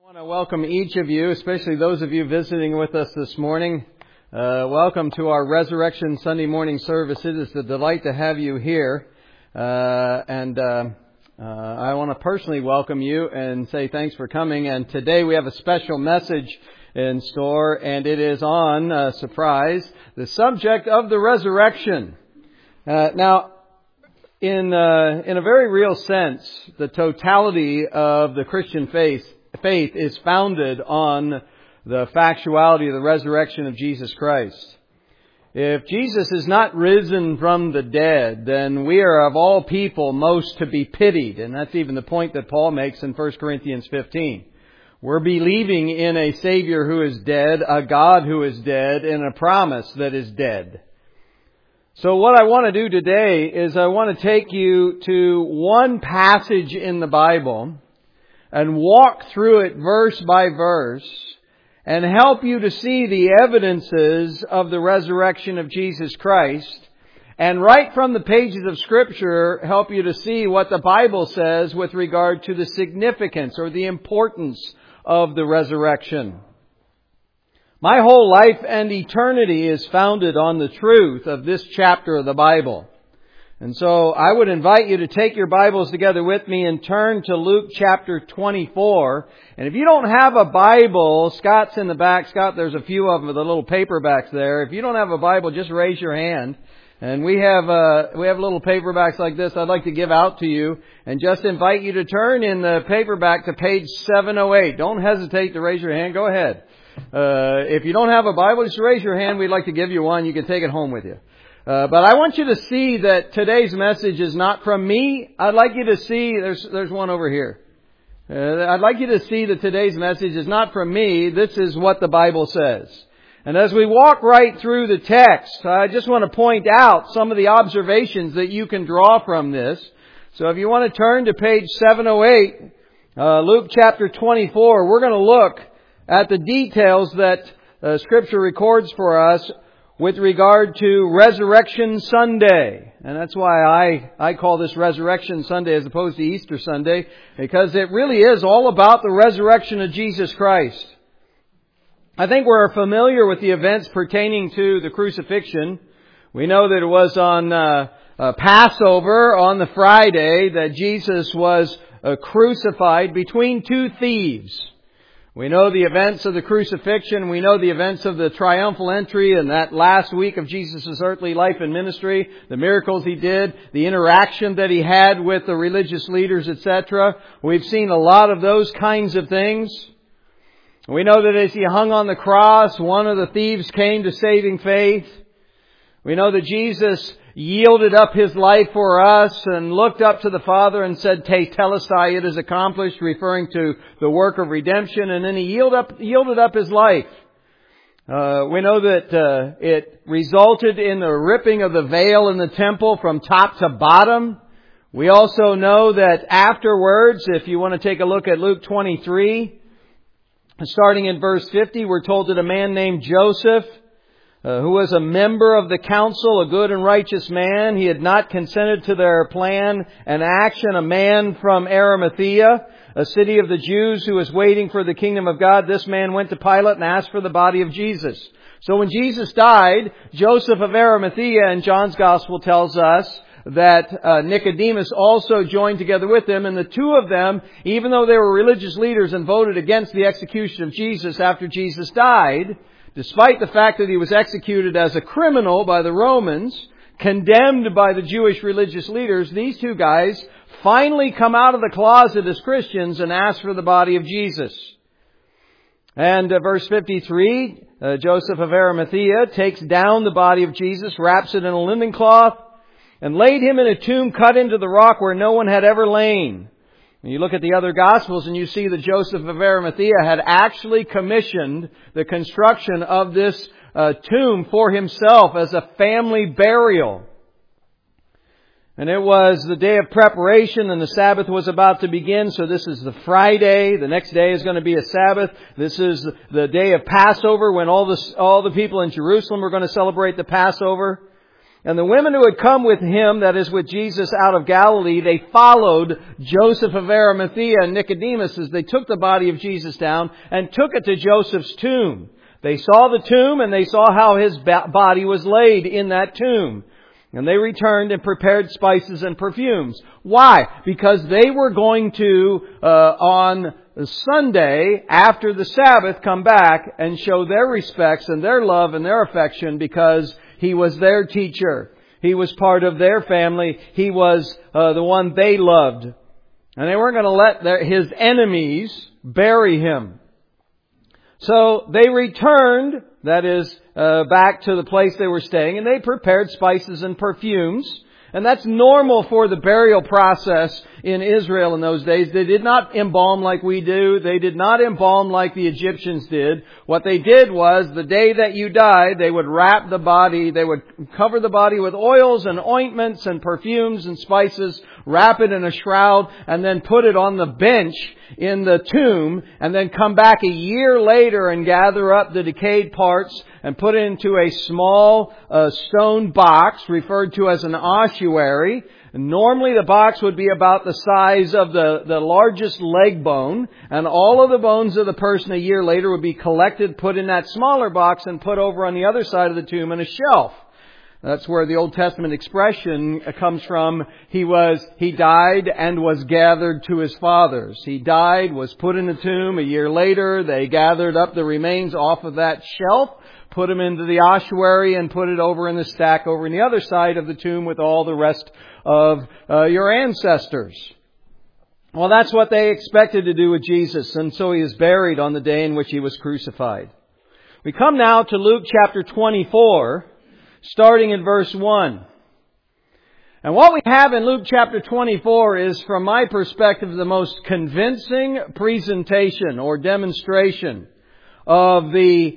I want to welcome each of you, especially those of you visiting with us this morning. Welcome to our Resurrection Sunday morning service. It is a delight to have you here. I want to personally welcome you and say thanks for coming. And today we have a special message in store, and it is on, surprise, the subject of the resurrection. Now, in a very real sense, the totality of the Christian faith is founded on the factuality of the resurrection of Jesus Christ. If Jesus is not risen from the dead, then we are of all people most to be pitied. And that's even the point that Paul makes in 1 Corinthians 15. We're believing in a Savior who is dead, a God who is dead, and a promise that is dead. So what I want to do today is I want to take you to one passage in the Bible and walk through it verse by verse and help you to see the evidences of the resurrection of Jesus Christ. And right from the pages of Scripture, help you to see what the Bible says with regard to the significance or the importance of the resurrection. My whole life and eternity is founded on the truth of this chapter of the Bible. And so I would invite you to take your Bibles together with me and turn to Luke chapter 24. And if you don't have a Bible, Scott's in the back. Scott, there's a few of them with the little paperbacks there. If you don't have a Bible, just raise your hand. And we have little paperbacks like this I'd like to give out to you. And just invite you to turn in the paperback to page 708. Don't hesitate to raise your hand. Go ahead. If you don't have a Bible, just raise your hand. We'd like to give you one. You can take it home with you. But I want you to see that today's message is not from me. I'd like you to see, there's one over here. I'd like you to see that today's message is not from me. This is what the Bible says. And as we walk right through the text, I just want to point out some of the observations that you can draw from this. So if you want to turn to page 708, Luke chapter 24, we're going to look at the details that Scripture records for us with regard to Resurrection Sunday. And that's why I call this Resurrection Sunday as opposed to Easter Sunday, because it really is all about the resurrection of Jesus Christ. I think we're familiar with the events pertaining to the crucifixion. We know that it was on Passover, on the Friday, that Jesus was crucified between two thieves. We know the events of the crucifixion. We know the events of the triumphal entry and that last week of Jesus' earthly life and ministry, the miracles He did, the interaction that He had with the religious leaders, etc. We've seen a lot of those kinds of things. We know that as He hung on the cross, one of the thieves came to saving faith. We know that Jesus yielded up His life for us and looked up to the Father and said, "Tetelestai, it is accomplished," referring to the work of redemption. And then He yielded up His life. We know that it resulted in the ripping of the veil in the temple from top to bottom. We also know that afterwards, if you want to take a look at Luke 23, starting in verse 50, we're told that a man named Joseph, who was a member of the council, a good and righteous man. He had not consented to their plan and action. A man from Arimathea, a city of the Jews who was waiting for the kingdom of God. This man went to Pilate and asked for the body of Jesus. So when Jesus died, Joseph of Arimathea, and John's Gospel tells us that Nicodemus also joined together with them. And the two of them, even though they were religious leaders and voted against the execution of Jesus after Jesus died, despite the fact that He was executed as a criminal by the Romans, condemned by the Jewish religious leaders, these two guys finally come out of the closet as Christians and ask for the body of Jesus. And verse 53, Joseph of Arimathea takes down the body of Jesus, wraps it in a linen cloth, and laid Him in a tomb cut into the rock where no one had ever lain. And you look at the other Gospels and you see that Joseph of Arimathea had actually commissioned the construction of this tomb for himself as a family burial. And it was the day of preparation and the Sabbath was about to begin. So this is the Friday. The next day is going to be a Sabbath. This is the day of Passover when all the people in Jerusalem are going to celebrate the Passover. And the women who had come with him, that is with Jesus out of Galilee, they followed Joseph of Arimathea and Nicodemus as they took the body of Jesus down and took it to Joseph's tomb. They saw the tomb and they saw how his body was laid in that tomb. And they returned and prepared spices and perfumes. Why? Because they were going to, on Sunday, after the Sabbath, come back and show their respects and their love and their affection because he was their teacher. He was part of their family. He was the one they loved. And they weren't going to let his enemies bury him. So they returned, that is, back to the place they were staying, and they prepared spices and perfumes. And that's normal for the burial process in Israel in those days. They did not embalm like we do. They did not embalm like the Egyptians did. What they did was, the day that you died, they would wrap the body, they would cover the body with oils and ointments and perfumes and spices, wrap it in a shroud, and then put it on the bench in the tomb, and then come back a year later and gather up the decayed parts and put it into a small stone box referred to as an ossuary. Normally the box would be about the size of the largest leg bone, and all of the bones of the person a year later would be collected, put in that smaller box, and put over on the other side of the tomb in a shelf. That's where the Old Testament expression comes from. He died and was gathered to his fathers. He died, was put in the tomb. A year later, they gathered up the remains off of that shelf, put them into the ossuary, and put it over in the stack over on the other side of the tomb with all the rest of your ancestors. Well, that's what they expected to do with Jesus, and so he is buried on the day in which he was crucified. We come now to Luke chapter 24, starting in verse 1. And what we have in Luke chapter 24 is, from my perspective, the most convincing presentation or demonstration of the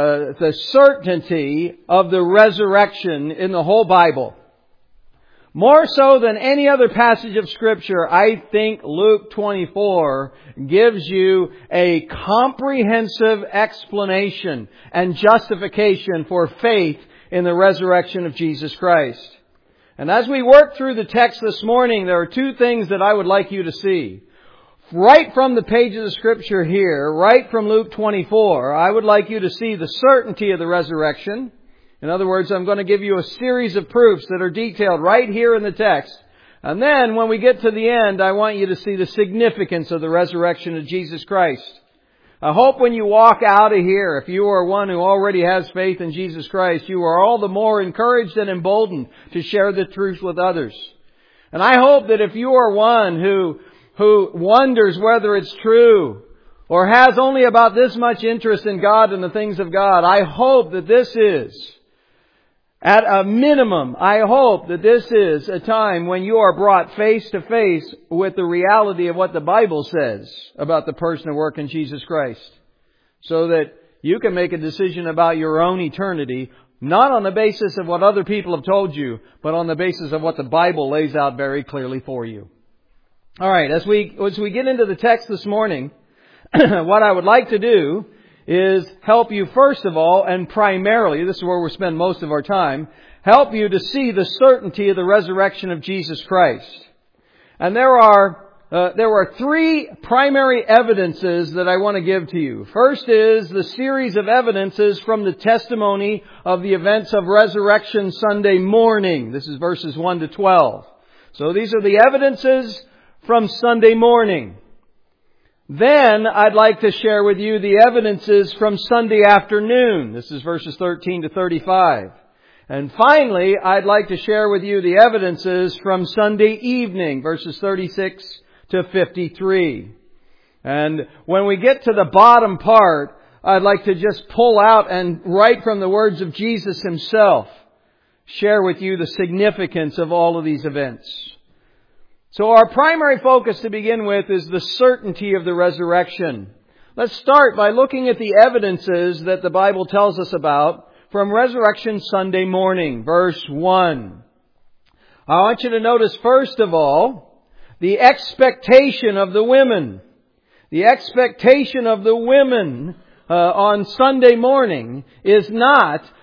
certainty of the resurrection in the whole Bible. More so than any other passage of Scripture, I think Luke 24 gives you a comprehensive explanation and justification for faith in the resurrection of Jesus Christ. And as we work through the text this morning, there are two things that I would like you to see. Right from the page of the Scripture here, right from Luke 24, I would like you to see the certainty of the resurrection. In other words, I'm going to give you a series of proofs that are detailed right here in the text. And then when we get to the end, I want you to see the significance of the resurrection of Jesus Christ. I hope when you walk out of here, if you are one who already has faith in Jesus Christ, you are all the more encouraged and emboldened to share the truth with others. And I hope that if you are one who wonders whether it's true, or has only about this much interest in God and the things of God, I hope that this is, at a minimum, I hope that this is a time when you are brought face to face with the reality of what the Bible says about the person and work in Jesus Christ, so that you can make a decision about your own eternity, not on the basis of what other people have told you, but on the basis of what the Bible lays out very clearly for you. All right, as we get into the text this morning, what I would like to do is help you first of all, and primarily, this is where we'll spend most of our time, help you to see the certainty of the resurrection of Jesus Christ. And there are three primary evidences that I want to give to you. First is the series of evidences from the testimony of the events of Resurrection Sunday morning. This is verses 1 to 12. So these are the evidences from Sunday morning. Then I'd like to share with you the evidences from Sunday afternoon. This is verses 13 to 35. And finally, I'd like to share with you the evidences from Sunday evening, verses 36 to 53. And when we get to the bottom part, I'd like to just pull out and right from the words of Jesus Himself, share with you the significance of all of these events. So our primary focus to begin with is the certainty of the resurrection. Let's start by looking at the evidences that the Bible tells us about from Resurrection Sunday morning, verse 1. I want you to notice first of all, the expectation of the women. The expectation of the women on Sunday morning is not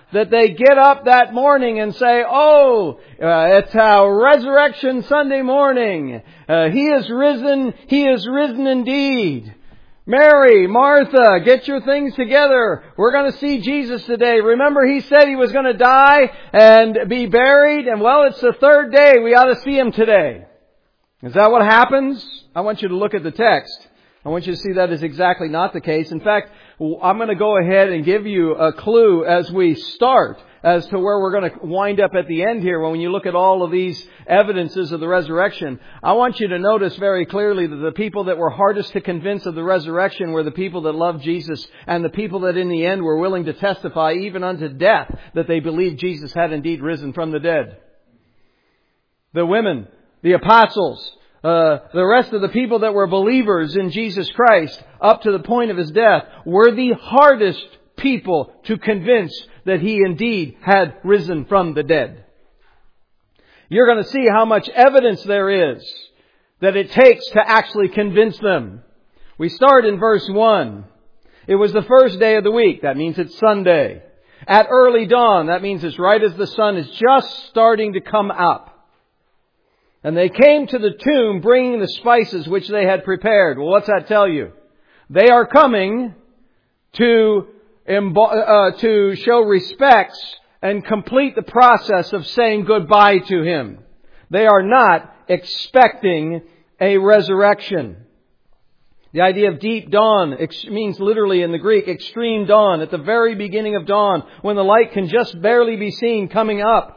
that they get up that morning and say, it's Resurrection Sunday morning. He is risen. He is risen indeed. Mary, Martha, get your things together. We're going to see Jesus today. Remember, He said He was going to die and be buried. And it's the third day. We ought to see Him today. Is that what happens? I want you to look at the text. I want you to see that is exactly not the case. In fact, I'm going to go ahead and give you a clue as we start as to where we're going to wind up at the end here when you look at all of these evidences of the resurrection. I want you to notice very clearly that the people that were hardest to convince of the resurrection were the people that loved Jesus, and the people that in the end were willing to testify even unto death that they believed Jesus had indeed risen from the dead. The women, the apostles, the rest of the people that were believers in Jesus Christ up to the point of His death were the hardest people to convince that He indeed had risen from the dead. You're going to see how much evidence there is that it takes to actually convince them. We start in verse 1. It was the first day of the week. That means it's Sunday. At early dawn. That means it's right as the sun is just starting to come up. And they came to the tomb bringing the spices which they had prepared. Well, what's that tell you? They are coming to show respects and complete the process of saying goodbye to Him. They are not expecting a resurrection. The idea of deep dawn means literally in the Greek extreme dawn, at the very beginning of dawn, when the light can just barely be seen coming up.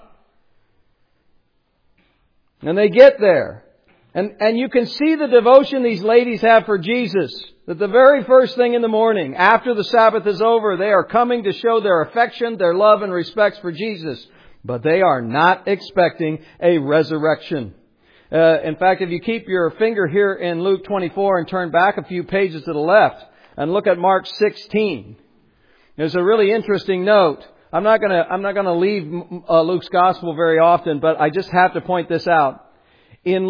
And they get there. And you can see the devotion these ladies have for Jesus. That the very first thing in the morning, after the Sabbath is over, they are coming to show their affection, their love and respects for Jesus. But they are not expecting a resurrection. In fact, if you keep your finger here in Luke 24 and turn back a few pages to the left and look at Mark 16, there's a really interesting note. I'm not gonna leave Luke's gospel very often, but I just have to point this out. In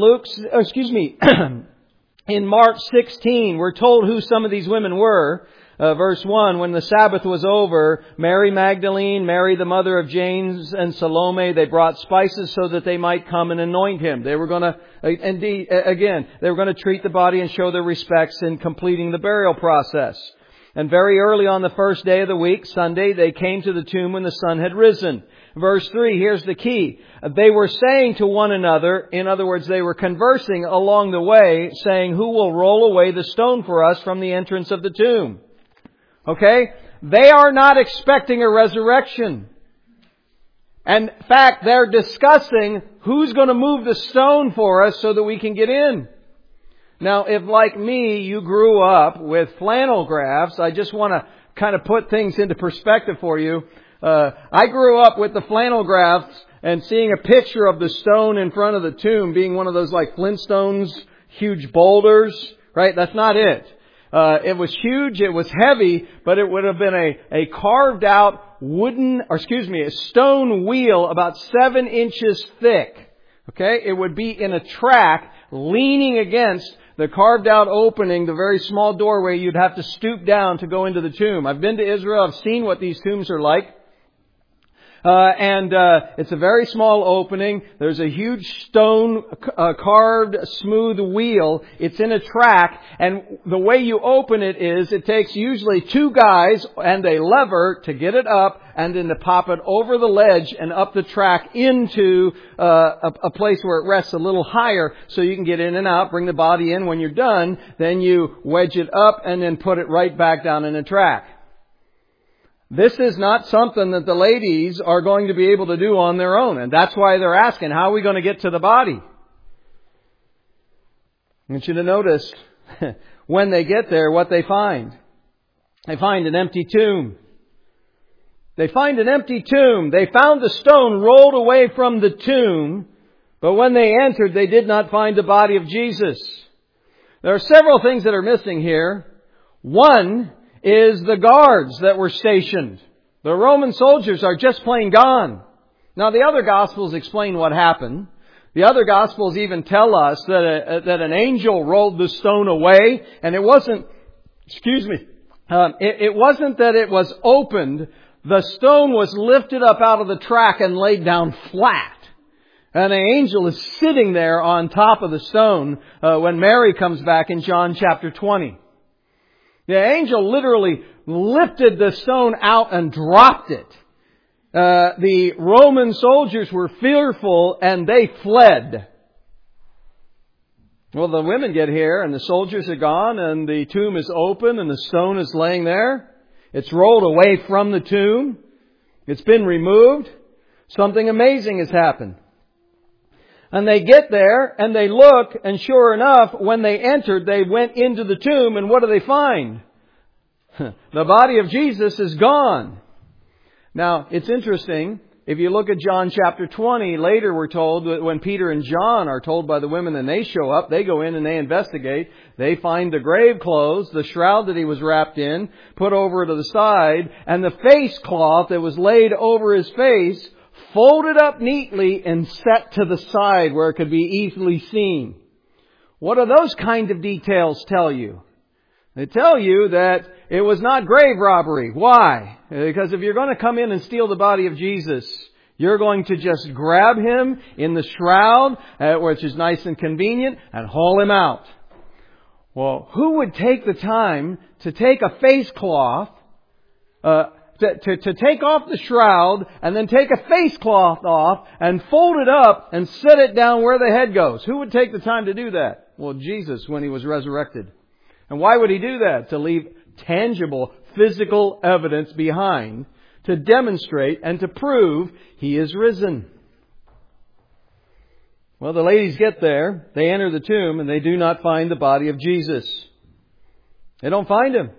in Mark 16, we're told who some of these women were. Verse 1, when the Sabbath was over, Mary Magdalene, Mary the mother of James, and Salome, they brought spices so that they might come and anoint Him. They were going to, they were going to treat the body and show their respects in completing the burial process. And very early on the first day of the week, Sunday, they came to the tomb when the sun had risen. Verse 3, here's the key. They were saying to one another, in other words, they were conversing along the way, saying, who will roll away the stone for us from the entrance of the tomb? Okay? They are not expecting a resurrection. And in fact, they're discussing who's going to move the stone for us so that we can get in. Now, if like me, you grew up with flannel graphs, I just want to kind of put things into perspective for you. I grew up with the flannel graphs and seeing a picture of the stone in front of the tomb being one of those like Flintstones, huge boulders, right? That's not it. It was huge, it was heavy, but it would have been a carved out a stone wheel about 7 inches thick. Okay? It would be in a track leaning against the carved out opening, the very small doorway you'd have to stoop down to go into the tomb. I've been to Israel. I've seen what these tombs are like. It's a very small opening. There's a huge stone carved smooth wheel. It's in a track, and the way you open it is it takes usually 2 guys and a lever to get it up and then to pop it over the ledge and up the track into a place where it rests a little higher so you can get in and out, bring the body in. When you're done, then you wedge it up and then put it right back down in the track. This is not something that the ladies are going to be able to do on their own. And that's why they're asking, how are we going to get to the body? I want you to notice when they get there what they find. They find an empty tomb. They find an empty tomb. They found the stone rolled away from the tomb. But when they entered, they did not find the body of Jesus. There are several things that are missing here. One is the guards that were stationed. The Roman soldiers are just plain gone. Now, the other Gospels explain what happened. The other Gospels even tell us that an angel rolled the stone away, and it wasn't, it wasn't that it was opened the stone was lifted up out of the track and laid down flat. And an angel is sitting there on top of the stone when Mary comes back in John chapter 20. The angel literally lifted the stone out and dropped it. The Roman soldiers were fearful and they fled. Well, the women get here and the soldiers are gone and the tomb is open and the stone is laying there. It's rolled away from the tomb. It's been removed. Something amazing has happened. And they get there and they look, and sure enough, when they entered, they went into the tomb, and what do they find? The body of Jesus is gone. Now, it's interesting. If you look at John chapter 20, later we're told that when Peter and John are told by the women and they show up, they go in and they investigate. They find the grave clothes, the shroud that he was wrapped in, put over to the side, and the face cloth that was laid over his face, folded up neatly and set to the side where it could be easily seen. What do those kind of details tell you? They tell you that it was not grave robbery. Why? Because if you're going to come in and steal the body of Jesus, you're going to just grab Him in the shroud, which is nice and convenient, and haul Him out. Well, who would take the time to take a face cloth, to take off the shroud and then take a face cloth off and fold it up and set it down where the head goes? Who would take the time to do that? Well, Jesus, when He was resurrected. And why would He do that? To leave tangible, physical evidence behind to demonstrate and to prove He is risen. Well, the ladies get there, they enter the tomb, and they do not find the body of Jesus. They don't find Him.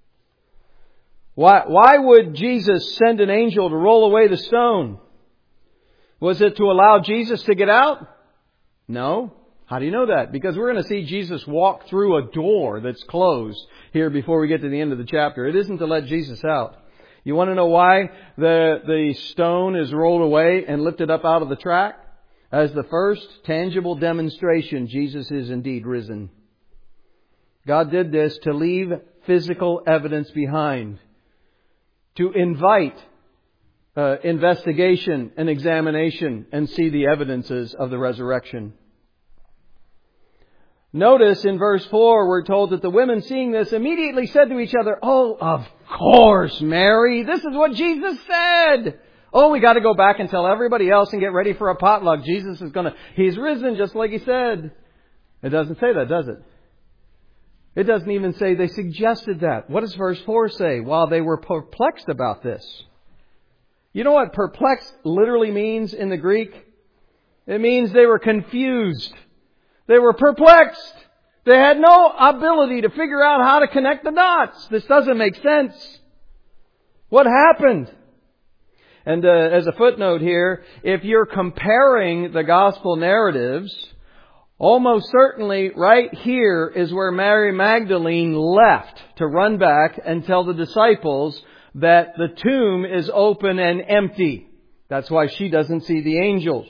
Why would Jesus send an angel to roll away the stone? Was it to allow Jesus to get out? No. How do you know that? Because we're going to see Jesus walk through a door that's closed here before we get to the end of the chapter. It isn't to let Jesus out. You want to know why the stone is rolled away and lifted up out of the track? As the first tangible demonstration, Jesus is indeed risen. God did this to leave physical evidence behind, to invite investigation and examination and see the evidences of the resurrection. Notice in verse 4, we're told that the women seeing this immediately said to each other, "Oh, of course, Mary, this is what Jesus said. Oh, we got to go back and tell everybody else and get ready for a potluck. He's risen just like He said." It doesn't say that, does it? It doesn't even say they suggested that. What does verse 4 say? While they were perplexed about this. You know what perplexed literally means in the Greek? It means they were confused. They were perplexed. They had no ability to figure out how to connect the dots. This doesn't make sense. What happened? And as a footnote here, if you're comparing the gospel narratives, almost certainly right here is where Mary Magdalene left to run back and tell the disciples that the tomb is open and empty. That's why she doesn't see the angels.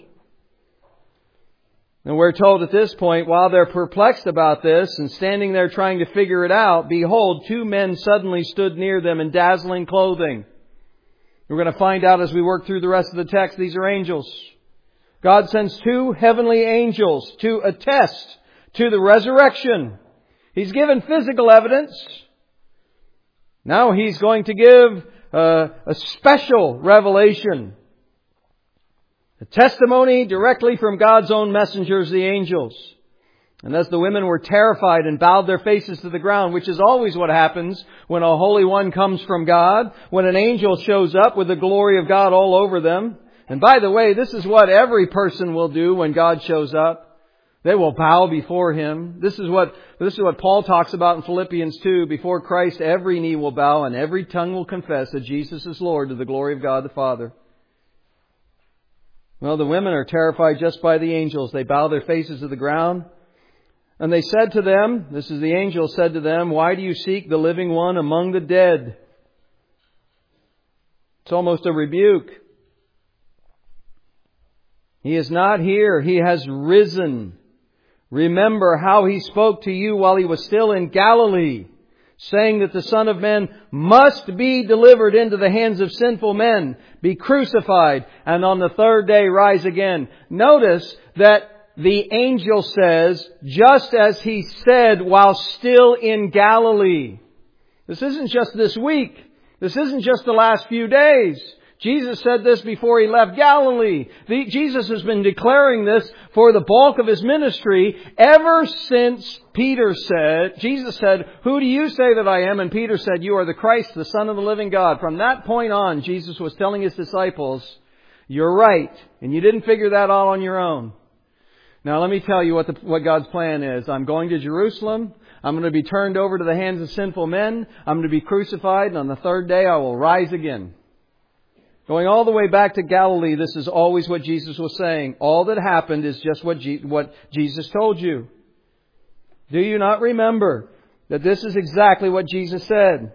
And we're told at this point, while they're perplexed about this and standing there trying to figure it out, behold, two men suddenly stood near them in dazzling clothing. We're going to find out as we work through the rest of the text, these are angels. God sends two heavenly angels to attest to the resurrection. He's given physical evidence. Now He's going to give a special revelation. A testimony directly from God's own messengers, the angels. And as the women were terrified and bowed their faces to the ground, which is always what happens when a Holy One comes from God, when an angel shows up with the glory of God all over them. And by the way, this is what every person will do when God shows up. They will bow before Him. This is what Paul talks about in Philippians 2. Before Christ, every knee will bow and every tongue will confess that Jesus is Lord to the glory of God the Father. Well, the women are terrified just by the angels. They bow their faces to the ground. And they said to them, this is the angel said to them, "Why do you seek the living one among the dead?" It's almost a rebuke. He is not here. He has risen. Remember how He spoke to you while He was still in Galilee, saying that the Son of Man must be delivered into the hands of sinful men, be crucified, and on the third day rise again. Notice that the angel says, just as He said while still in Galilee. This isn't just this week. This isn't just the last few days. Jesus said this before He left Galilee. Jesus has been declaring this for the bulk of His ministry ever since Jesus said, "Who do you say that I am?" And Peter said, "You are the Christ, the Son of the living God." From that point on, Jesus was telling His disciples, "You're right, and you didn't figure that all on your own." Now let me tell you what God's plan is. I'm going to Jerusalem. I'm going to be turned over to the hands of sinful men. I'm going to be crucified, and on the third day I will rise again. Going all the way back to Galilee, this is always what Jesus was saying. All that happened is just what Jesus told you. Do you not remember that this is exactly what Jesus said?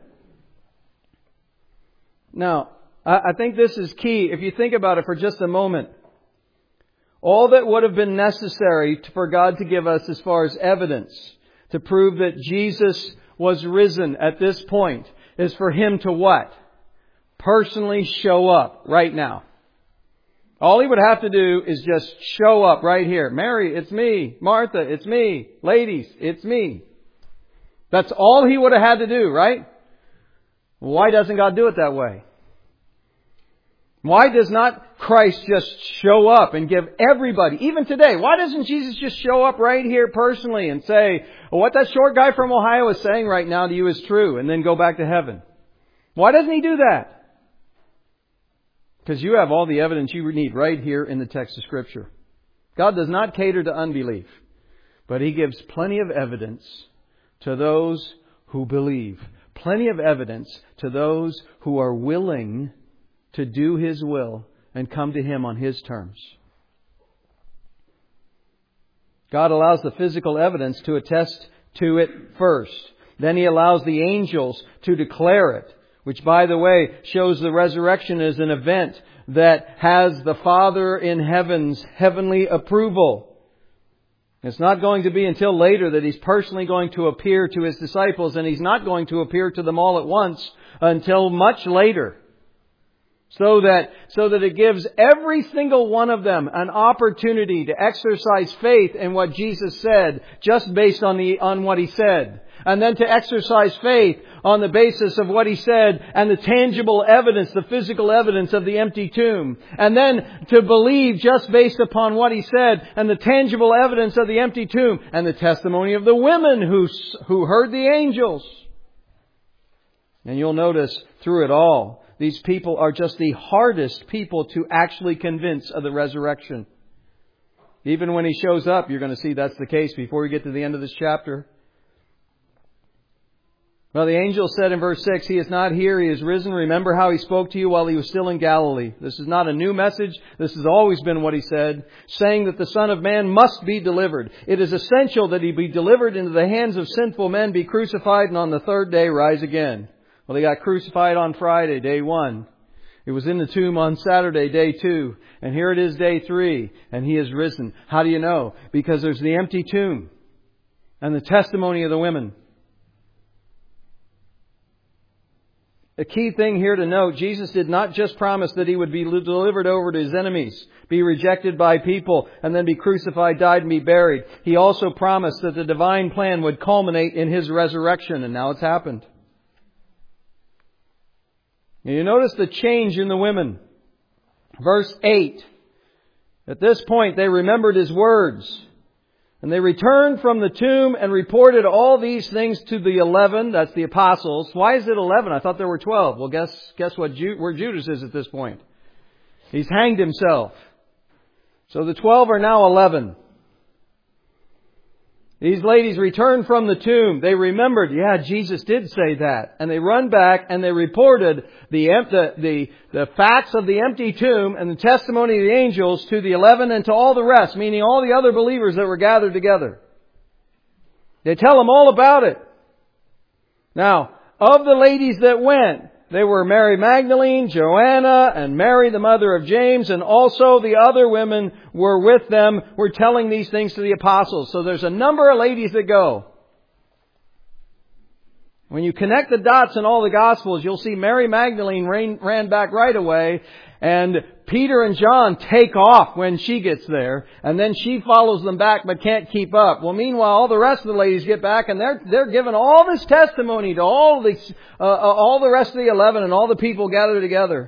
Now, I think this is key. If you think about it for just a moment, all that would have been necessary for God to give us as far as evidence to prove that Jesus was risen at this point is for Him to what? Personally show up right now. All He would have to do is just show up right here. Mary, it's me. Martha, it's me. Ladies, it's me. That's all He would have had to do, right? Why doesn't God do it that way? Why does not Christ just show up and give everybody, even today, why doesn't Jesus just show up right here personally and say, well, what that short guy from Ohio is saying right now to you is true, and then go back to heaven? Why doesn't He do that? Because you have all the evidence you need right here in the text of Scripture. God does not cater to unbelief, but He gives plenty of evidence to those who believe. Plenty of evidence to those who are willing to do His will and come to Him on His terms. God allows the physical evidence to attest to it first. Then He allows the angels to declare it, which, by the way, shows the resurrection as an event that has the Father in heaven's heavenly approval. It's not going to be until later that He's personally going to appear to His disciples, and He's not going to appear to them all at once until much later. So that it gives every single one of them an opportunity to exercise faith in what Jesus said, just based on what He said. And then to exercise faith on the basis of what He said and the tangible evidence, the physical evidence of the empty tomb. And then to believe just based upon what He said and the tangible evidence of the empty tomb and the testimony of the women who heard the angels. And you'll notice through it all, these people are just the hardest people to actually convince of the resurrection. Even when He shows up, you're going to see that's the case before we get to the end of this chapter. Well, the angel said in verse 6, He is not here, He is risen. Remember how He spoke to you while He was still in Galilee. This is not a new message. This has always been what He said, saying that the Son of Man must be delivered. It is essential that He be delivered into the hands of sinful men, be crucified, and on the third day rise again. Well, He got crucified on Friday, day 1. It was in the tomb on Saturday, day 2. And here it is, day 3. And He is risen. How do you know? Because there's the empty tomb and the testimony of the women. A key thing here to note, Jesus did not just promise that He would be delivered over to His enemies, be rejected by people, and then be crucified, died, and be buried. He also promised that the divine plan would culminate in His resurrection, and now it's happened. You notice the change in the women. Verse 8. At this point, they remembered His words. And they returned from the tomb and reported all these things to the 11. That's the apostles. Why is it 11? I thought there were 12. Well, guess what? Where Judas is at this point. He's hanged himself. So the 12 are now 11. These ladies returned from the tomb. They remembered, Jesus did say that. And they run back and they reported the facts of the empty tomb and the testimony of the angels to the 11 and to all the rest, meaning all the other believers that were gathered together. They tell them all about it. Now, of the ladies that went, they were Mary Magdalene, Joanna, and Mary, the mother of James, and also the other women were with them, were telling these things to the apostles. So there's a number of ladies that go. When you connect the dots in all the Gospels, you'll see Mary Magdalene ran back right away, and Peter and John take off when she gets there, and then she follows them back but can't keep up. Well, meanwhile, all the rest of the ladies get back, and they're giving all this testimony to all the rest of the 11 and all the people gathered together.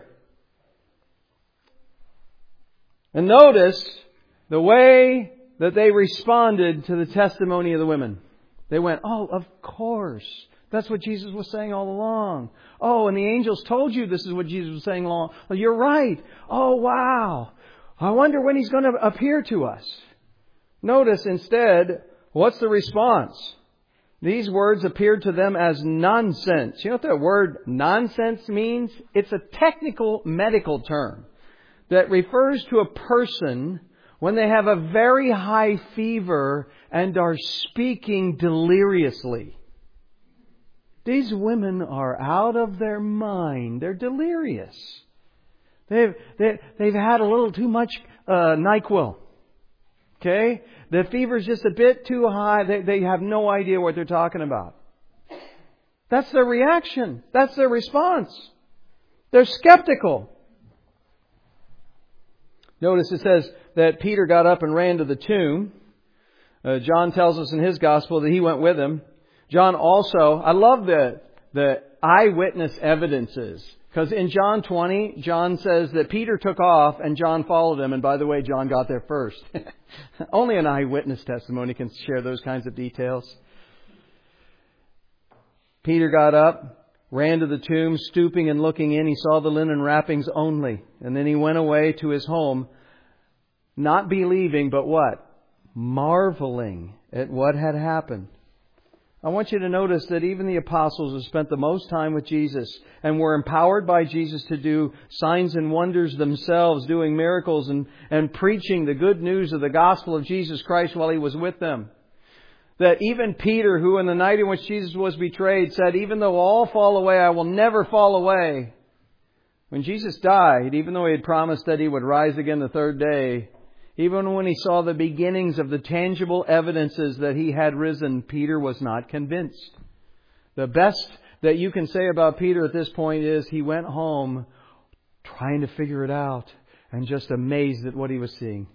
And notice the way that they responded to the testimony of the women. They went, "Oh, of course. That's what Jesus was saying all along. Oh, and the angels told you this is what Jesus was saying all along. Well, you're right. Oh, wow. I wonder when He's going to appear to us." Notice instead, what's the response? These words appeared to them as nonsense. You know what that word nonsense means? It's a technical medical term that refers to a person when they have a very high fever and are speaking deliriously. These women are out of their mind. They're delirious. They've had a little too much NyQuil. Okay? The fever's just a bit too high. They have no idea what they're talking about. That's their reaction. That's their response. They're skeptical. Notice it says that Peter got up and ran to the tomb. John tells us in his gospel that he went with him. John also, I love the eyewitness evidences. Because in John 20, John says that Peter took off and John followed him. And by the way, John got there first. Only an eyewitness testimony can share those kinds of details. Peter got up, ran to the tomb, stooping and looking in. He saw the linen wrappings only. And then he went away to his home, not believing, but what? Marveling at what had happened. I want you to notice that even the apostles who spent the most time with Jesus and were empowered by Jesus to do signs and wonders themselves, doing miracles and preaching the good news of the gospel of Jesus Christ while He was with them. That even Peter, who in the night in which Jesus was betrayed, said, "Even though all fall away, I will never fall away." When Jesus died, even though He had promised that He would rise again the third day, even when he saw the beginnings of the tangible evidences that He had risen, Peter was not convinced. The best that you can say about Peter at this point is he went home trying to figure it out and just amazed at what he was seeing.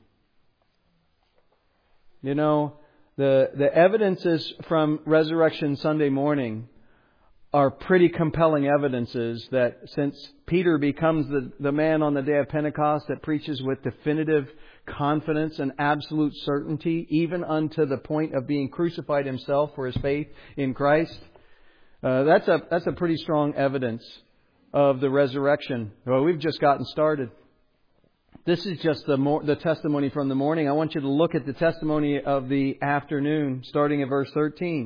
You know, the evidences from Resurrection Sunday morning are pretty compelling evidences that since Peter becomes the man on the day of Pentecost that preaches with definitive confidence and absolute certainty, even unto the point of being crucified himself for his faith in Christ, that's a pretty strong evidence of the resurrection. Well, we've just gotten started. This is just the testimony from the morning. I want you to look at the testimony of the afternoon, starting at verse 13.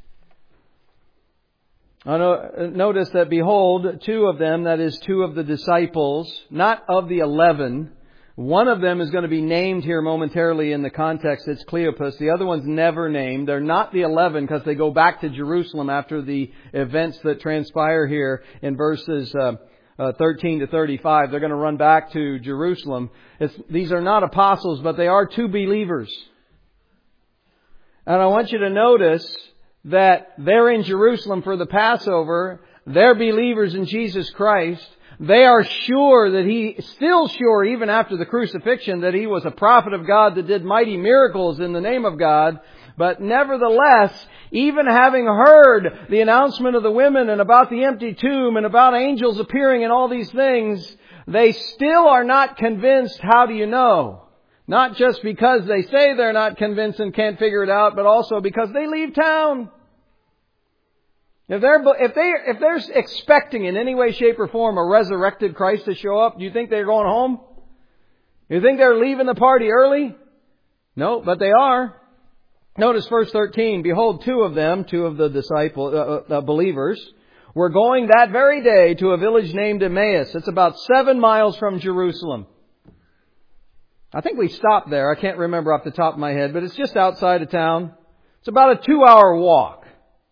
Notice that, behold, two of them, that is, two of the disciples, not of the 11. One of them is going to be named here momentarily in the context. It's Cleopas. The other one's never named. They're not the 11 because they go back to Jerusalem after the events that transpire here in verses 13 to 35. They're going to run back to Jerusalem. These are not apostles, but they are two believers. And I want you to notice that they're in Jerusalem for the Passover. They're believers in Jesus Christ. They are sure that still sure even after the crucifixion, that He was a prophet of God that did mighty miracles in the name of God. But nevertheless, even having heard the announcement of the women and about the empty tomb and about angels appearing and all these things, they still are not convinced. How do you know? Not just because they say they're not convinced and can't figure it out, but also because they leave town. If they're expecting in any way, shape, or form a resurrected Christ to show up, do you think they're going home? You think they're leaving the party early? No, but they are. Notice verse 13. Behold, two of the believers, were going that very day to a village named Emmaus. It's about 7 miles from Jerusalem. I think we stopped there. I can't remember off the top of my head, but it's just outside of town. It's about a 2-hour walk.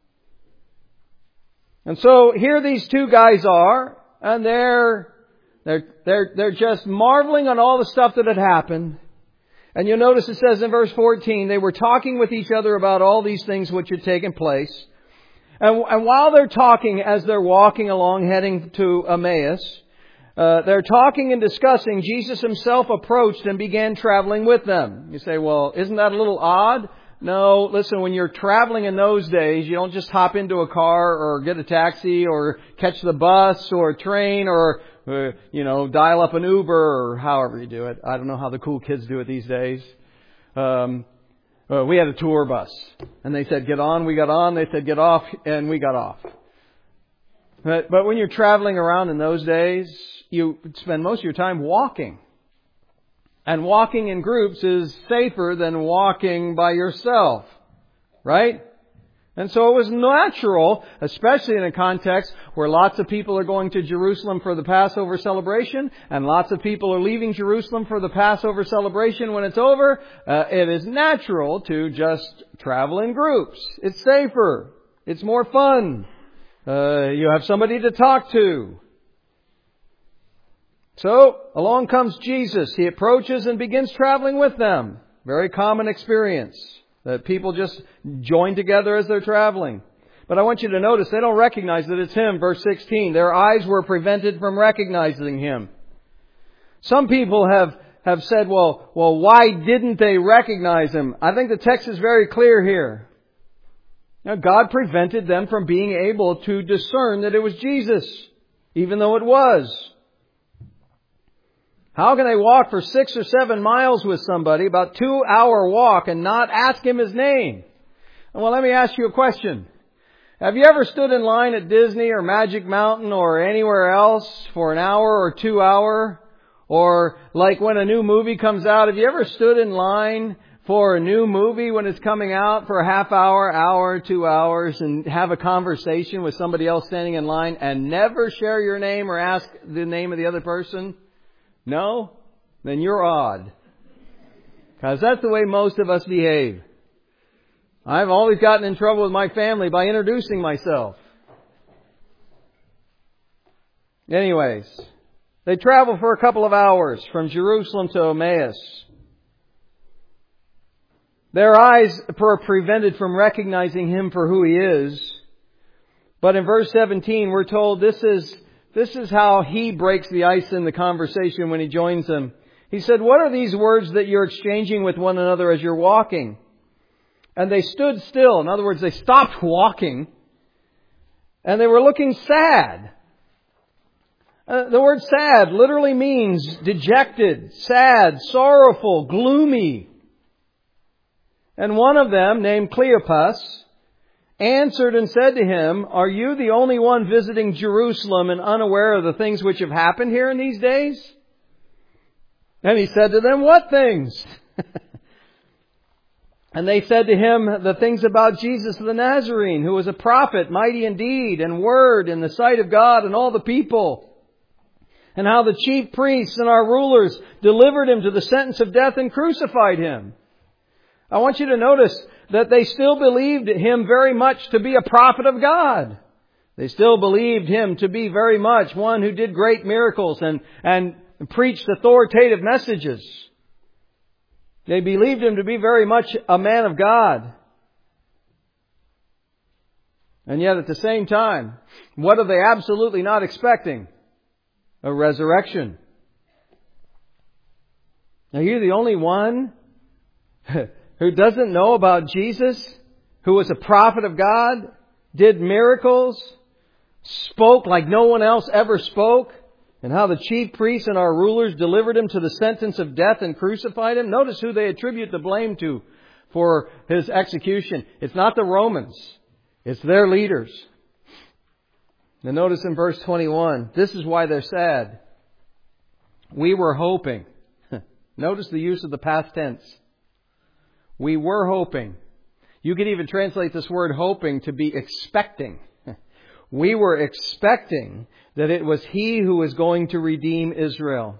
And so here these two guys are, and they're just marveling on all the stuff that had happened. And you'll notice it says in verse 14, they were talking with each other about all these things which had taken place. And while they're talking, as they're walking along heading to Emmaus, they're talking and discussing, Jesus Himself approached and began traveling with them. You say, well, isn't that a little odd? No, listen, when you're traveling in those days, you don't just hop into a car or get a taxi or catch the bus or a train or, dial up an Uber or however you do it. I don't know how the cool kids do it these days. We had a tour bus and they said, get on, we got on. They said, get off, and we got off. But when you're traveling around in those days, you spend most of your time walking. And walking in groups is safer than walking by yourself. Right? And so it was natural, especially in a context where lots of people are going to Jerusalem for the Passover celebration, and lots of people are leaving Jerusalem for the Passover celebration when it's over. It is natural to just travel in groups. It's safer. It's more fun. You have somebody to talk to. So, along comes Jesus. He approaches and begins traveling with them. Very common experience. That people just join together as they're traveling. But I want you to notice, they don't recognize that it's Him. Verse 16, their eyes were prevented from recognizing Him. Some people have said, well, why didn't they recognize Him? I think the text is very clear here. Now, God prevented them from being able to discern that it was Jesus, even though it was. How can they walk for 6 or 7 miles with somebody, about 2-hour walk, and not ask him his name? Well, let me ask you a question. Have you ever stood in line at Disney or Magic Mountain or anywhere else for an hour or 2 hour? Or like when a new movie comes out, have you ever stood in line for a new movie when it's coming out for a half hour, 2 hours, and have a conversation with somebody else standing in line and never share your name or ask the name of the other person? No? Then you're odd. Because that's the way most of us behave. I've always gotten in trouble with my family by introducing myself. Anyways, they travel for a couple of hours from Jerusalem to Emmaus. Their eyes were prevented from recognizing Him for who He is. But in verse 17, we're told this is how He breaks the ice in the conversation when He joins them. He said, what are these words that you're exchanging with one another as you're walking? And they stood still. In other words, they stopped walking. And they were looking sad. The word sad literally means dejected, sad, sorrowful, gloomy. And one of them, named Cleopas, answered and said to him, are you the only one visiting Jerusalem and unaware of the things which have happened here in these days? And he said to them, what things? And they said to him, the things about Jesus the Nazarene, who was a prophet, mighty in deed and word in the sight of God and all the people. And how the chief priests and our rulers delivered Him to the sentence of death and crucified Him. I want you to notice that they still believed Him very much to be a prophet of God. They still believed Him to be very much one who did great miracles and preached authoritative messages. They believed Him to be very much a man of God. And yet at the same time, what are they absolutely not expecting? A resurrection. Now you're the only one who doesn't know about Jesus, who was a prophet of God, did miracles, spoke like no one else ever spoke, and how the chief priests and our rulers delivered Him to the sentence of death and crucified Him. Notice who they attribute the blame to for His execution. It's not the Romans. It's their leaders. And notice in verse 21, this is why they're sad. We were hoping. Notice the use of the past tense. We were hoping. You could even translate this word hoping to be expecting. We were expecting that it was He who was going to redeem Israel.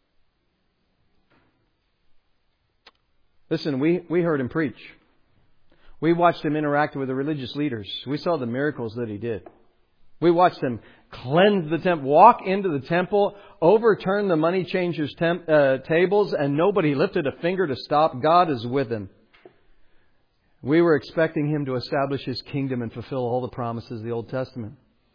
Listen, we heard Him preach. We watched Him interact with the religious leaders. We saw the miracles that He did. We watched Him cleanse the temple, walk into the temple, overturn the money changers' tables, and nobody lifted a finger to stop. God is with Him. We were expecting Him to establish His kingdom and fulfill all the promises of the Old Testament.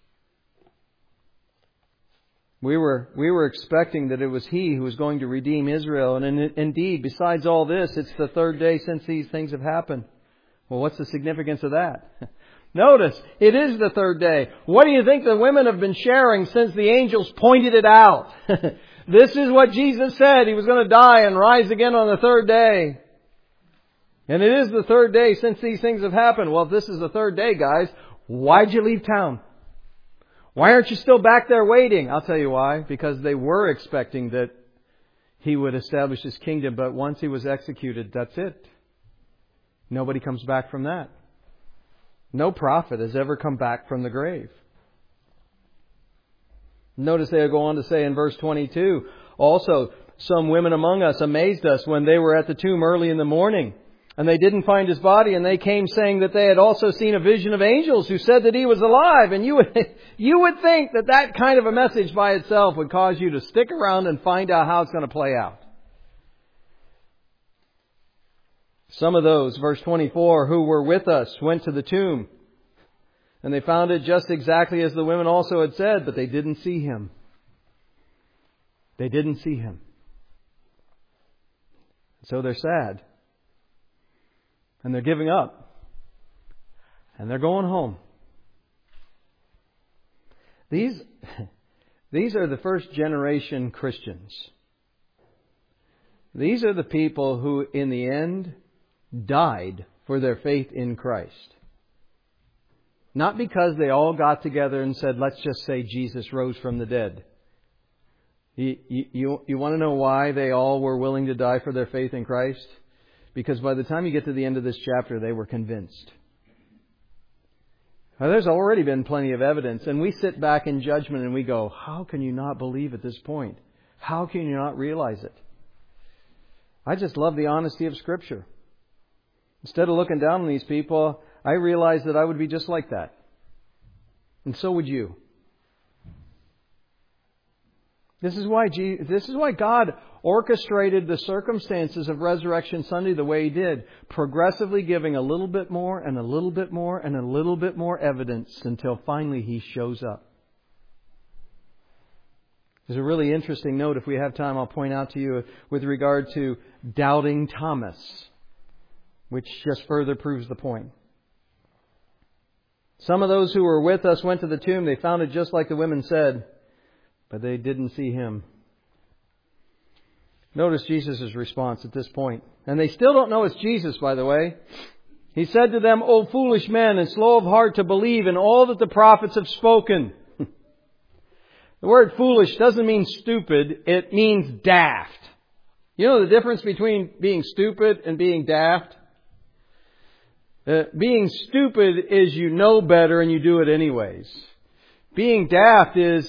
We were expecting that it was He who was going to redeem Israel. And indeed, besides all this, it's the third day since these things have happened. Well, what's the significance of that? Notice, it is the third day. What do you think the women have been sharing since the angels pointed it out? This is what Jesus said. He was going to die and rise again on the third day. And it is the third day since these things have happened. Well, if this is the third day, guys, why'd you leave town? Why aren't you still back there waiting? I'll tell you why. Because they were expecting that He would establish His kingdom, but once He was executed, that's it. Nobody comes back from that. No prophet has ever come back from the grave. Notice they go on to say in verse 22, also, some women among us amazed us when they were at the tomb early in the morning. And they didn't find His body, and they came saying that they had also seen a vision of angels who said that He was alive. And you would think that that kind of a message by itself would cause you to stick around and find out how it's going to play out. Some of those, verse 24, who were with us went to the tomb. And they found it just exactly as the women also had said, but they didn't see Him. They didn't see Him. So they're sad. And they're giving up. And they're going home. These are the first generation Christians. These are the people who, in the end, died for their faith in Christ. Not because they all got together and said, let's just say Jesus rose from the dead. You want to know why they all were willing to die for their faith in Christ? Because by the time you get to the end of this chapter, they were convinced. Now, there's already been plenty of evidence, and we sit back in judgment and we go, how can you not believe at this point? How can you not realize it? I just love the honesty of Scripture. Instead of looking down on these people, I realized that I would be just like that. And so would you. This is why God orchestrated the circumstances of Resurrection Sunday the way He did, progressively giving a little bit more and a little bit more and a little bit more evidence until finally He shows up. There's a really interesting note, if we have time, I'll point out to you with regard to doubting Thomas, which just further proves the point. Some of those who were with us went to the tomb. They found it just like the women said, but they didn't see Him. Notice Jesus' response at this point. And they still don't know it's Jesus, by the way. He said to them, O foolish men, and slow of heart to believe in all that the prophets have spoken. The word foolish doesn't mean stupid. It means daft. You know the difference between being stupid and being daft? Being stupid is you know better and you do it anyways. Being daft is,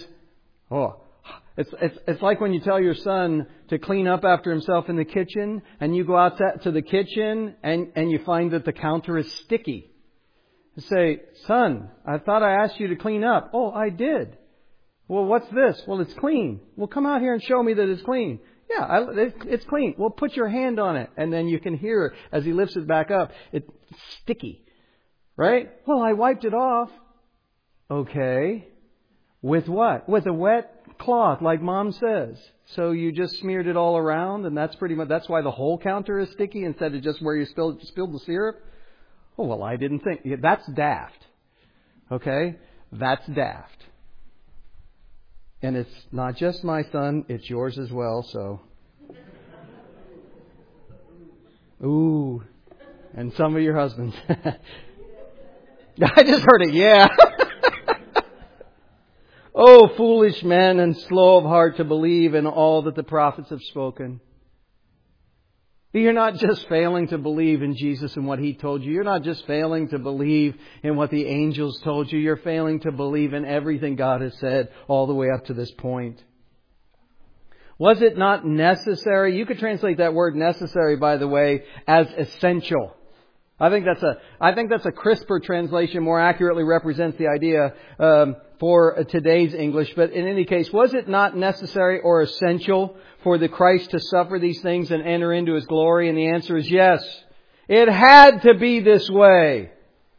it's like when you tell your son to clean up after himself in the kitchen, and you go out to the kitchen and you find that the counter is sticky. You say, son, I thought I asked you to clean up. Oh, I did. Well, what's this? Well, it's clean. Well, come out here and show me that it's clean. Yeah, it's clean. Well, put your hand on it. And then you can hear as he lifts it back up, it's sticky. Right? Well, I wiped it off. Okay. With what? With a wet cloth, like Mom says. So you just smeared it all around, and that's why the whole counter is sticky instead of just where you spilled the syrup? Oh, well, I didn't think. Yeah, that's daft. Okay? That's daft. And it's not just my son, it's yours as well, so. Ooh. And some of your husbands. I just heard it, yeah. Oh, foolish men and slow of heart to believe in all that the prophets have spoken. You're not just failing to believe in Jesus and what He told you. You're not just failing to believe in what the angels told you. You're failing to believe in everything God has said all the way up to this point. Was it not necessary? You could translate that word necessary, by the way, as essential. I think that's a crisper translation, more accurately represents the idea for today's English. But in any case, was it not necessary or essential for the Christ to suffer these things and enter into His glory? And the answer is yes. It had to be this way.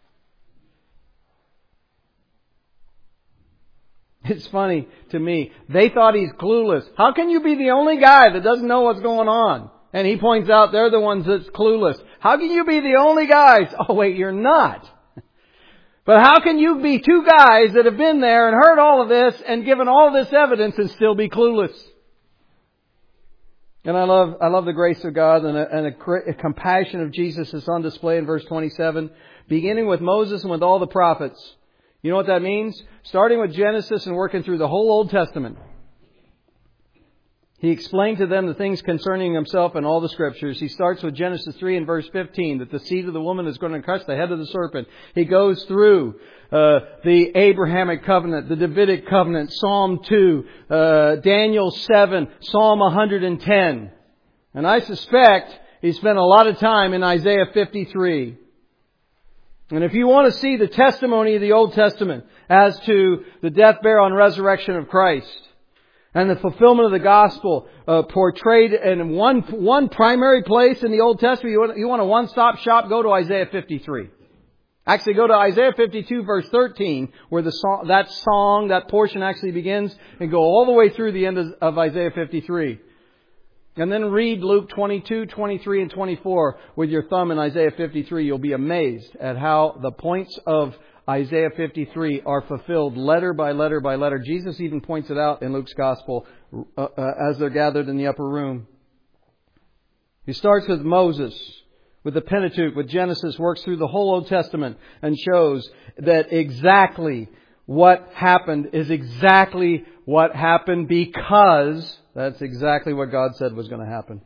It's funny to me. They thought he's clueless. How can you be the only guy that doesn't know what's going on? And he points out they're the ones that's clueless. How can you be the only guys? Oh wait, you're not. But how can you be two guys that have been there and heard all of this and given all this evidence and still be clueless? And I love the grace of God and a compassion of Jesus is on display in verse 27, beginning with Moses and with all the prophets. You know what that means? Starting with Genesis and working through the whole Old Testament. He explained to them the things concerning Himself in all the Scriptures. He starts with Genesis 3 and verse 15, that the seed of the woman is going to crush the head of the serpent. He goes through the Abrahamic covenant, the Davidic covenant, Psalm 2, Daniel 7, Psalm 110. And I suspect he spent a lot of time in Isaiah 53. And if you want to see the testimony of the Old Testament as to the death, burial, and resurrection of Christ, and the fulfillment of the gospel portrayed in one primary place in the Old Testament, you want a one-stop shop, go to Isaiah 53. Actually, go to Isaiah 52 verse 13, where that portion actually begins, and go all the way through the end of Isaiah 53. And then read Luke 22, 23, and 24 with your thumb in Isaiah 53. You'll be amazed at how the points of Isaiah 53 are fulfilled letter by letter by letter. Jesus even points it out in Luke's Gospel as they're gathered in the upper room. He starts with Moses, with the Pentateuch, with Genesis, works through the whole Old Testament and shows that exactly what happened is exactly what happened because that's exactly what God said was going to happen.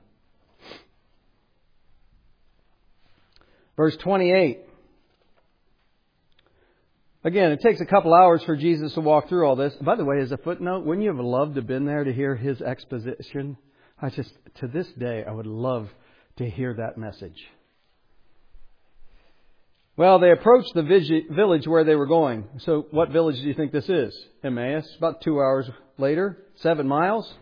Verse 28. Again, it takes a couple hours for Jesus to walk through all this. By the way, as a footnote, wouldn't you have loved to have been there to hear His exposition? To this day, I would love to hear that message. Well, they approached the village where they were going. So what village do you think this is? Emmaus. About 2 hours later, 7 miles.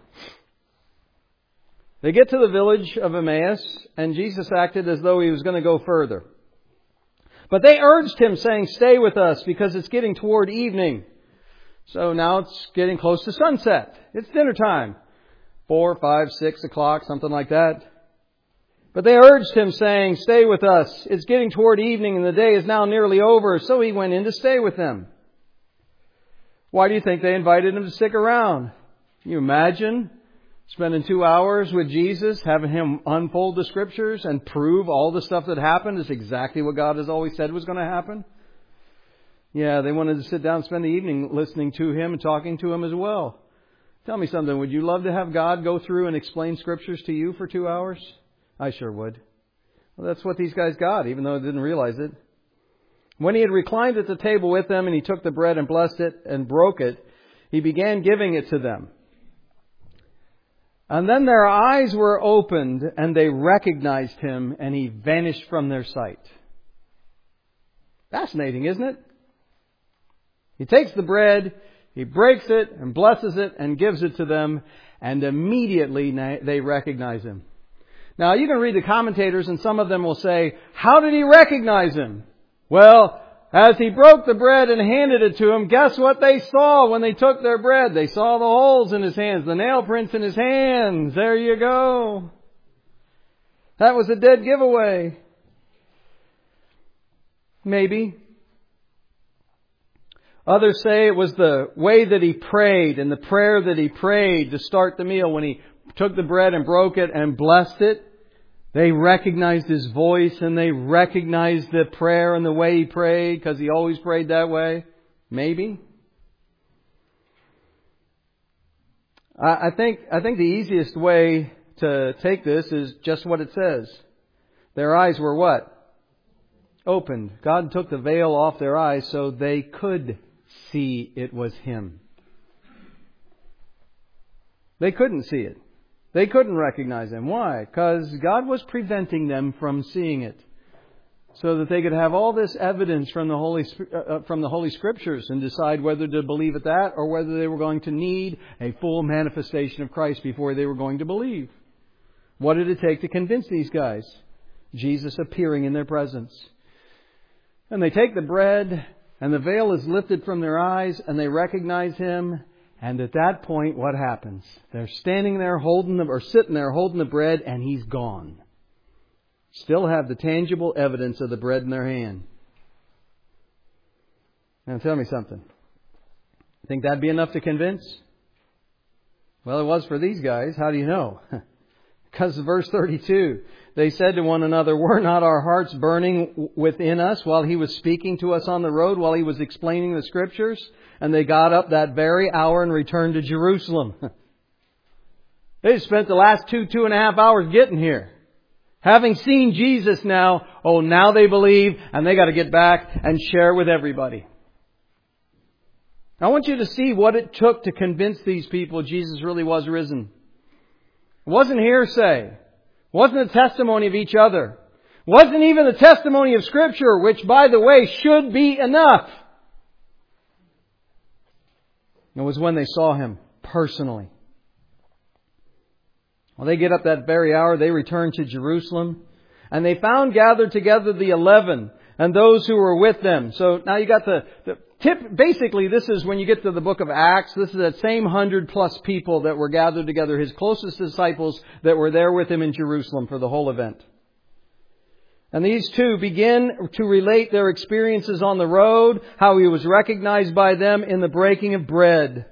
They get to the village of Emmaus, and Jesus acted as though He was going to go further. But they urged Him, saying, "Stay with us, because it's getting toward evening." So now it's getting close to sunset. It's dinner time. 4, 5, 6 o'clock, something like that. But they urged Him, saying, "Stay with us. It's getting toward evening, and the day is now nearly over." So He went in to stay with them. Why do you think they invited Him to stick around? Can you imagine spending 2 hours with Jesus, having Him unfold the Scriptures and prove all the stuff that happened is exactly what God has always said was going to happen? Yeah, they wanted to sit down and spend the evening listening to Him and talking to Him as well. Tell me something. Would you love to have God go through and explain Scriptures to you for 2 hours? I sure would. Well, that's what these guys got, even though they didn't realize it. When He had reclined at the table with them, and He took the bread and blessed it and broke it, He began giving it to them. And then their eyes were opened, and they recognized Him, and He vanished from their sight. Fascinating, isn't it? He takes the bread, He breaks it, and blesses it, and gives it to them, and immediately they recognize Him. Now, you can read the commentators, and some of them will say, how did He recognize Him? Well, as He broke the bread and handed it to them, guess what they saw when they took their bread? They saw the holes in His hands, the nail prints in His hands. There you go. That was a dead giveaway. Maybe. Others say it was the way that He prayed and the prayer that He prayed to start the meal. When He took the bread and broke it and blessed it, they recognized His voice, and they recognized the prayer and the way He prayed, because He always prayed that way. Maybe. I think the easiest way to take this is just what it says. Their eyes were what? Opened. God took the veil off their eyes so they could see it was Him. They couldn't see it. They couldn't recognize Him. Why? Because God was preventing them from seeing it, so that they could have all this evidence from the Holy Scriptures and decide whether to believe at that or whether they were going to need a full manifestation of Christ before they were going to believe. What did it take to convince these guys? Jesus appearing in their presence. And they take the bread, and the veil is lifted from their eyes, and they recognize Him. And at that point, what happens? They're standing there sitting there holding the bread, and He's gone. Still have the tangible evidence of the bread in their hand. Now tell me something. Think that'd be enough to convince? Well, it was for these guys. How do you know? Because of verse 32, they said to one another, "Were not our hearts burning within us while He was speaking to us on the road, while He was explaining the Scriptures?" And they got up that very hour and returned to Jerusalem. They spent the last 2.5 hours getting here. Having seen Jesus now, now they believe, and they got to get back and share with everybody. I want you to see what it took to convince these people Jesus really was risen. It wasn't hearsay. It wasn't the testimony of each other. It wasn't even the testimony of Scripture, which, by the way, should be enough. It was when they saw Him personally. Well, they get up that very hour, they return to Jerusalem, and they found gathered together the 11 and those who were with them. So now you got the tip. Basically, this is when you get to the book of Acts. This is that same 100+ people that were gathered together, His closest disciples that were there with Him in Jerusalem for the whole event. And these two begin to relate their experiences on the road, how He was recognized by them in the breaking of bread.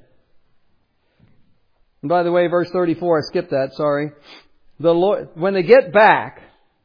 And by the way, verse 34, I skipped that, sorry. The Lord, when they get back,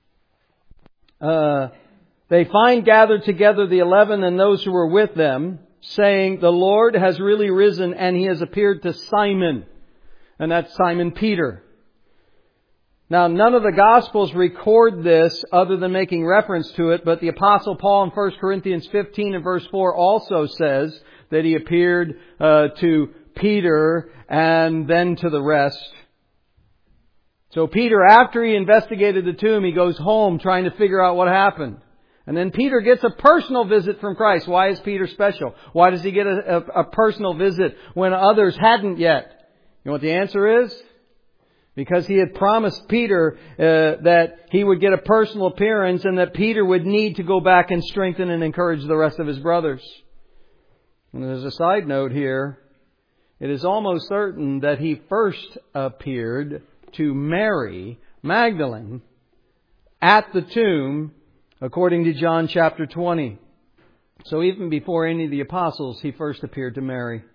they find gathered together the 11 and those who were with them, saying, "The Lord has really risen, and He has appeared to Simon." And that's Simon Peter. Now, none of the Gospels record this other than making reference to it, but the Apostle Paul in 1 Corinthians 15 and verse 4 also says that He appeared to Peter and then to the rest. So Peter, after he investigated the tomb, he goes home trying to figure out what happened. And then Peter gets a personal visit from Christ. Why is Peter special? Why does he get a personal visit when others hadn't yet? You know what the answer is? Because He had promised Peter that he would get a personal appearance and that Peter would need to go back and strengthen and encourage the rest of his brothers. And there's a side note here. It is almost certain that He first appeared to Mary Magdalene at the tomb, according to John chapter 20. So even before any of the apostles, He first appeared to Mary.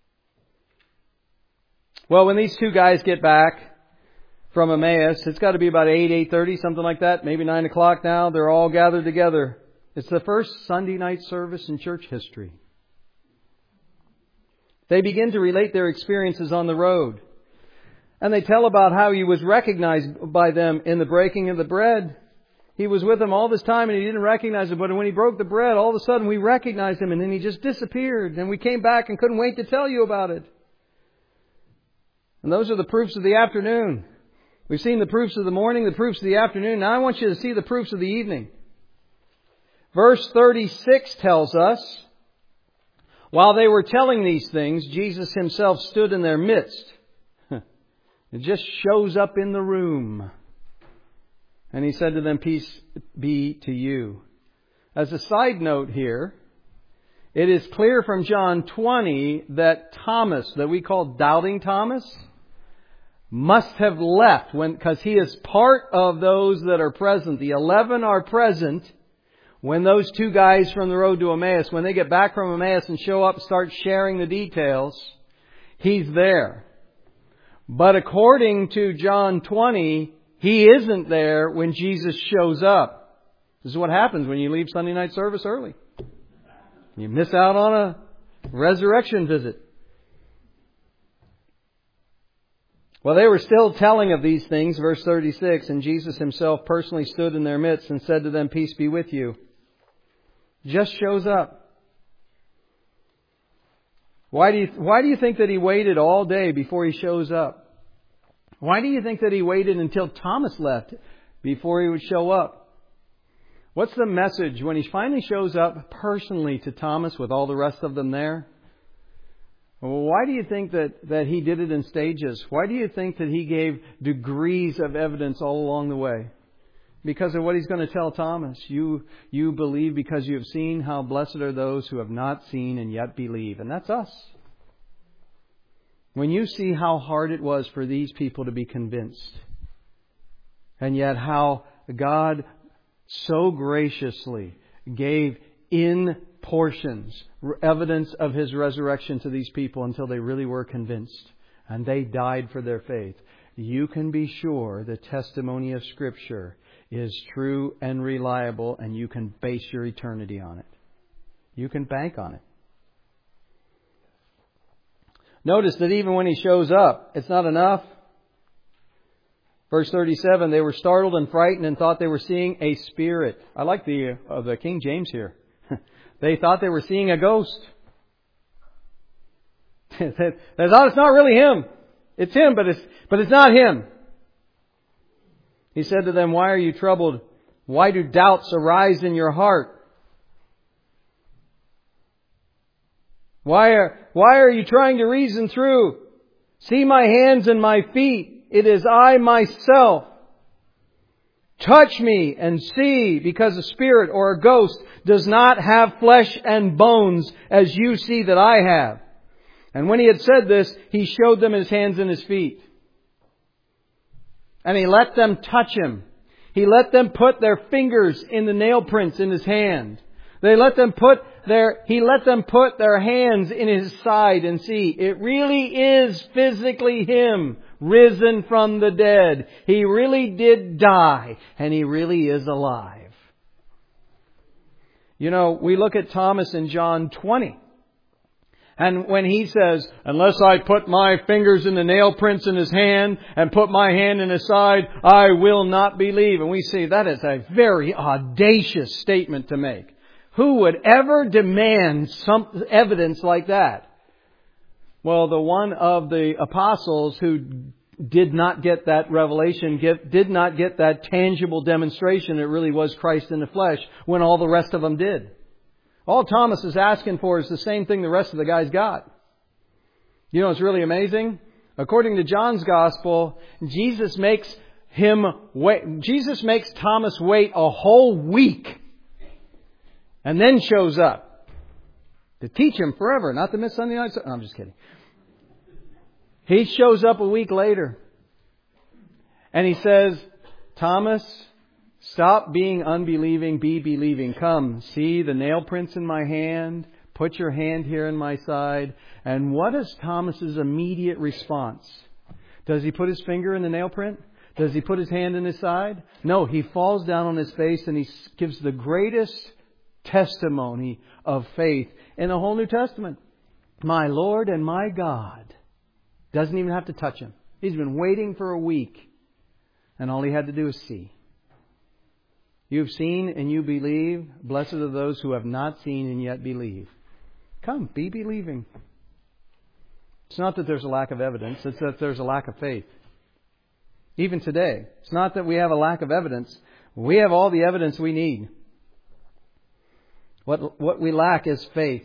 Well, when these two guys get back from Emmaus, it's got to be about 8:30, something like that, maybe 9 o'clock now. They're all gathered together. It's the first Sunday night service in church history. They begin to relate their experiences on the road. And they tell about how He was recognized by them in the breaking of the bread. He was with them all this time and He didn't recognize Him. But when He broke the bread, all of a sudden we recognized Him and then He just disappeared. And we came back and couldn't wait to tell you about it. And those are the proofs of the afternoon. We've seen the proofs of the morning, the proofs of the afternoon. Now I want you to see the proofs of the evening. Verse 36 tells us, while they were telling these things, Jesus Himself stood in their midst. It just shows up in the room. And He said to them, "Peace be to you." As a side note here, it is clear from John 20 that Thomas, that we call Doubting Thomas, must have left because he is part of those that are present. The 11 are present when those two guys from the road to Emmaus, when they get back from Emmaus and show up and start sharing the details, he's there. But according to John 20, he isn't there when Jesus shows up. This is what happens when you leave Sunday night service early. You miss out on a resurrection visit. Well, they were still telling of these things, verse 36, and Jesus Himself personally stood in their midst and said to them, "Peace be with you." Just shows up. Why do you think that He waited all day before He shows up? Why do you think that He waited until Thomas left before He would show up? What's the message when He finally shows up personally to Thomas with all the rest of them there? Well, why do you think that He did it in stages? Why do you think that He gave degrees of evidence all along the way? because of what He's going to tell Thomas. You believe because you have seen. How blessed are those who have not seen and yet believe. And that's us. When you see how hard it was for these people to be convinced, and yet how God so graciously gave in portions evidence of His resurrection to these people until they really were convinced and they died for their faith, you can be sure the testimony of Scripture is true and reliable, and you can base your eternity on it. You can bank on it. Notice that even when He shows up, it's not enough. Verse 37, they were startled and frightened and thought they were seeing a spirit. I like the King James here. They thought they were seeing a ghost. They thought it's not really Him. It's Him, but it's not Him. He said to them, "Why are you troubled? Why do doubts arise in your heart? Why are you trying to reason through? See my hands and my feet. It is I myself. Touch me and see, because a spirit or a ghost does not have flesh and bones as you see that I have." And when He had said this, He showed them His hands and His feet. And He let them touch Him. He let them put their fingers in the nail prints in His hand. He let them put their hands in His side and see. It really is physically Him, risen from the dead. He really did die, and He really is alive. You know, we look at Thomas in John 20. And when he says, "Unless I put my fingers in the nail prints in His hand and put my hand in His side, I will not believe." And we see that is a very audacious statement to make. Who would ever demand some evidence like that? Well, the one of the apostles who did not get that revelation, did not get that tangible demonstration, it really was Christ in the flesh, when all the rest of them did. All Thomas is asking for is the same thing the rest of the guys got. You know what's really amazing? According to John's Gospel, Jesus makes Thomas wait a whole week and then shows up to teach him forever, not to miss Sunday night. No, I'm just kidding. He shows up a week later and He says, "Thomas, stop being unbelieving, be believing. Come, see the nail prints in my hand. Put your hand here in my side." And what is Thomas's immediate response? Does he put his finger in the nail print? Does he put his hand in his side? No, he falls down on his face and he gives the greatest testimony of faith in the whole New Testament. "My Lord and my God." Doesn't even have to touch Him. He's been waiting for a week, and all he had to do is see. You've seen and you believe. Blessed are those who have not seen and yet believe. Come, be believing. It's not that there's a lack of evidence. It's that there's a lack of faith. Even today, it's not that we have a lack of evidence. We have all the evidence we need. What we lack is faith.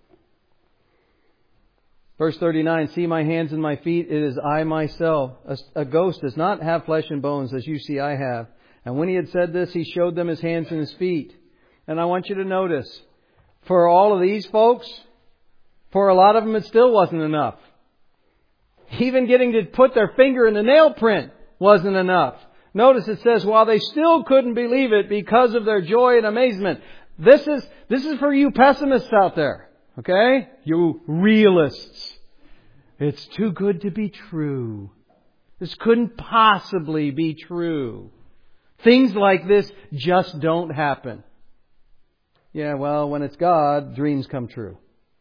Verse 39, "See my hands and my feet. It is I myself. A ghost does not have flesh and bones as you see I have." And when He had said this, He showed them His hands and His feet. And I want you to notice, for all of these folks, for a lot of them it still wasn't enough. Even getting to put their finger in the nail print wasn't enough. Notice it says, while they still couldn't believe it because of their joy and amazement. This is for you pessimists out there. Okay? You realists. It's too good to be true. This couldn't possibly be true. Things like this just don't happen. Yeah, well, when it's God, dreams come true.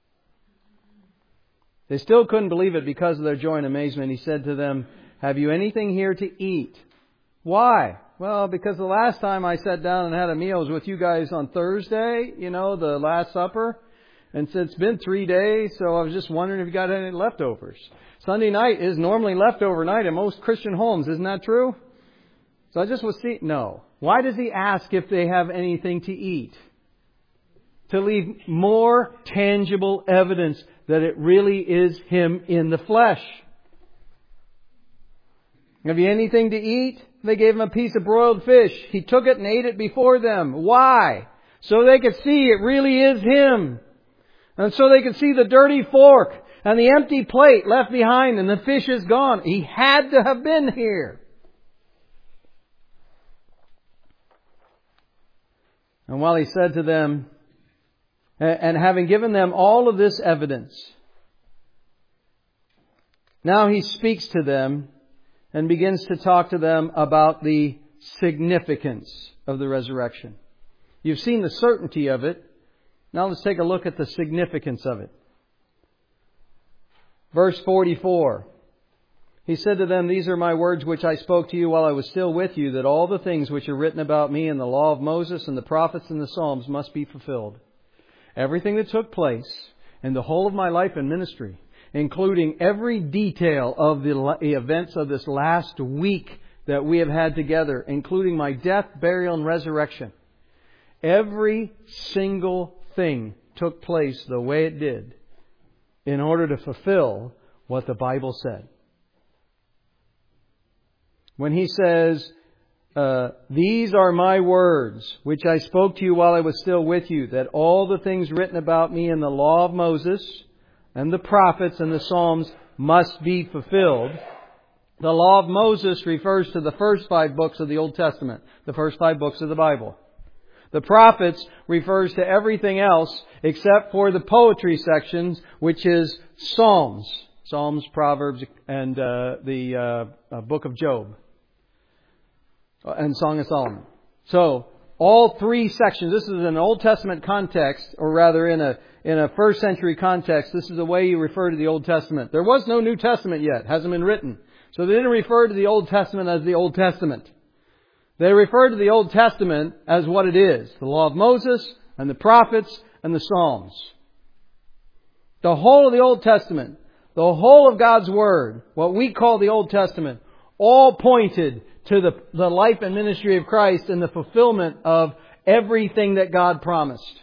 They still couldn't believe it because of their joy and amazement. He said to them, "Have you anything here to eat?" Why? Well, because the last time I sat down and had a meal was with you guys on Thursday, the Last Supper. And so it's been 3 days, so I was just wondering if you got any leftovers. Sunday night is normally leftover night in most Christian homes. Isn't that true? So I just was seeing... No. Why does He ask if they have anything to eat? To leave more tangible evidence that it really is Him in the flesh. Have you anything to eat? They gave him a piece of broiled fish. He took it and ate it before them. Why? So they could see it really is Him. And so they could see the dirty fork and the empty plate left behind and the fish is gone. He had to have been here. And while He said to them, and having given them all of this evidence, now He speaks to them and begins to talk to them about the significance of the resurrection. You've seen the certainty of it. Now let's take a look at the significance of it. Verse 44. He said to them, "These are my words which I spoke to you while I was still with you, that all the things which are written about me in the law of Moses and the prophets and the Psalms must be fulfilled." Everything that took place in the whole of my life and ministry, including every detail of the events of this last week that we have had together, including my death, burial, and resurrection. Every single thing took place the way it did in order to fulfill what the Bible said. When He says, "These are my words, which I spoke to you while I was still with you, that all the things written about me in the law of Moses and the prophets and the Psalms must be fulfilled." The law of Moses refers to the first 5 books of the Old Testament, the first 5 books of the Bible. The prophets refers to everything else except for the poetry sections, which is Psalms. Psalms, Proverbs, and the book of Job. And Song of Solomon. So, all 3 sections, this is an Old Testament context, or rather in a first century context, this is the way you refer to the Old Testament. There was no New Testament yet, hasn't been written. So they didn't refer to the Old Testament as the Old Testament. They refer to the Old Testament as what it is. The law of Moses and the prophets and the Psalms. The whole of the Old Testament, the whole of God's Word, what we call the Old Testament, all pointed to the life and ministry of Christ and the fulfillment of everything that God promised.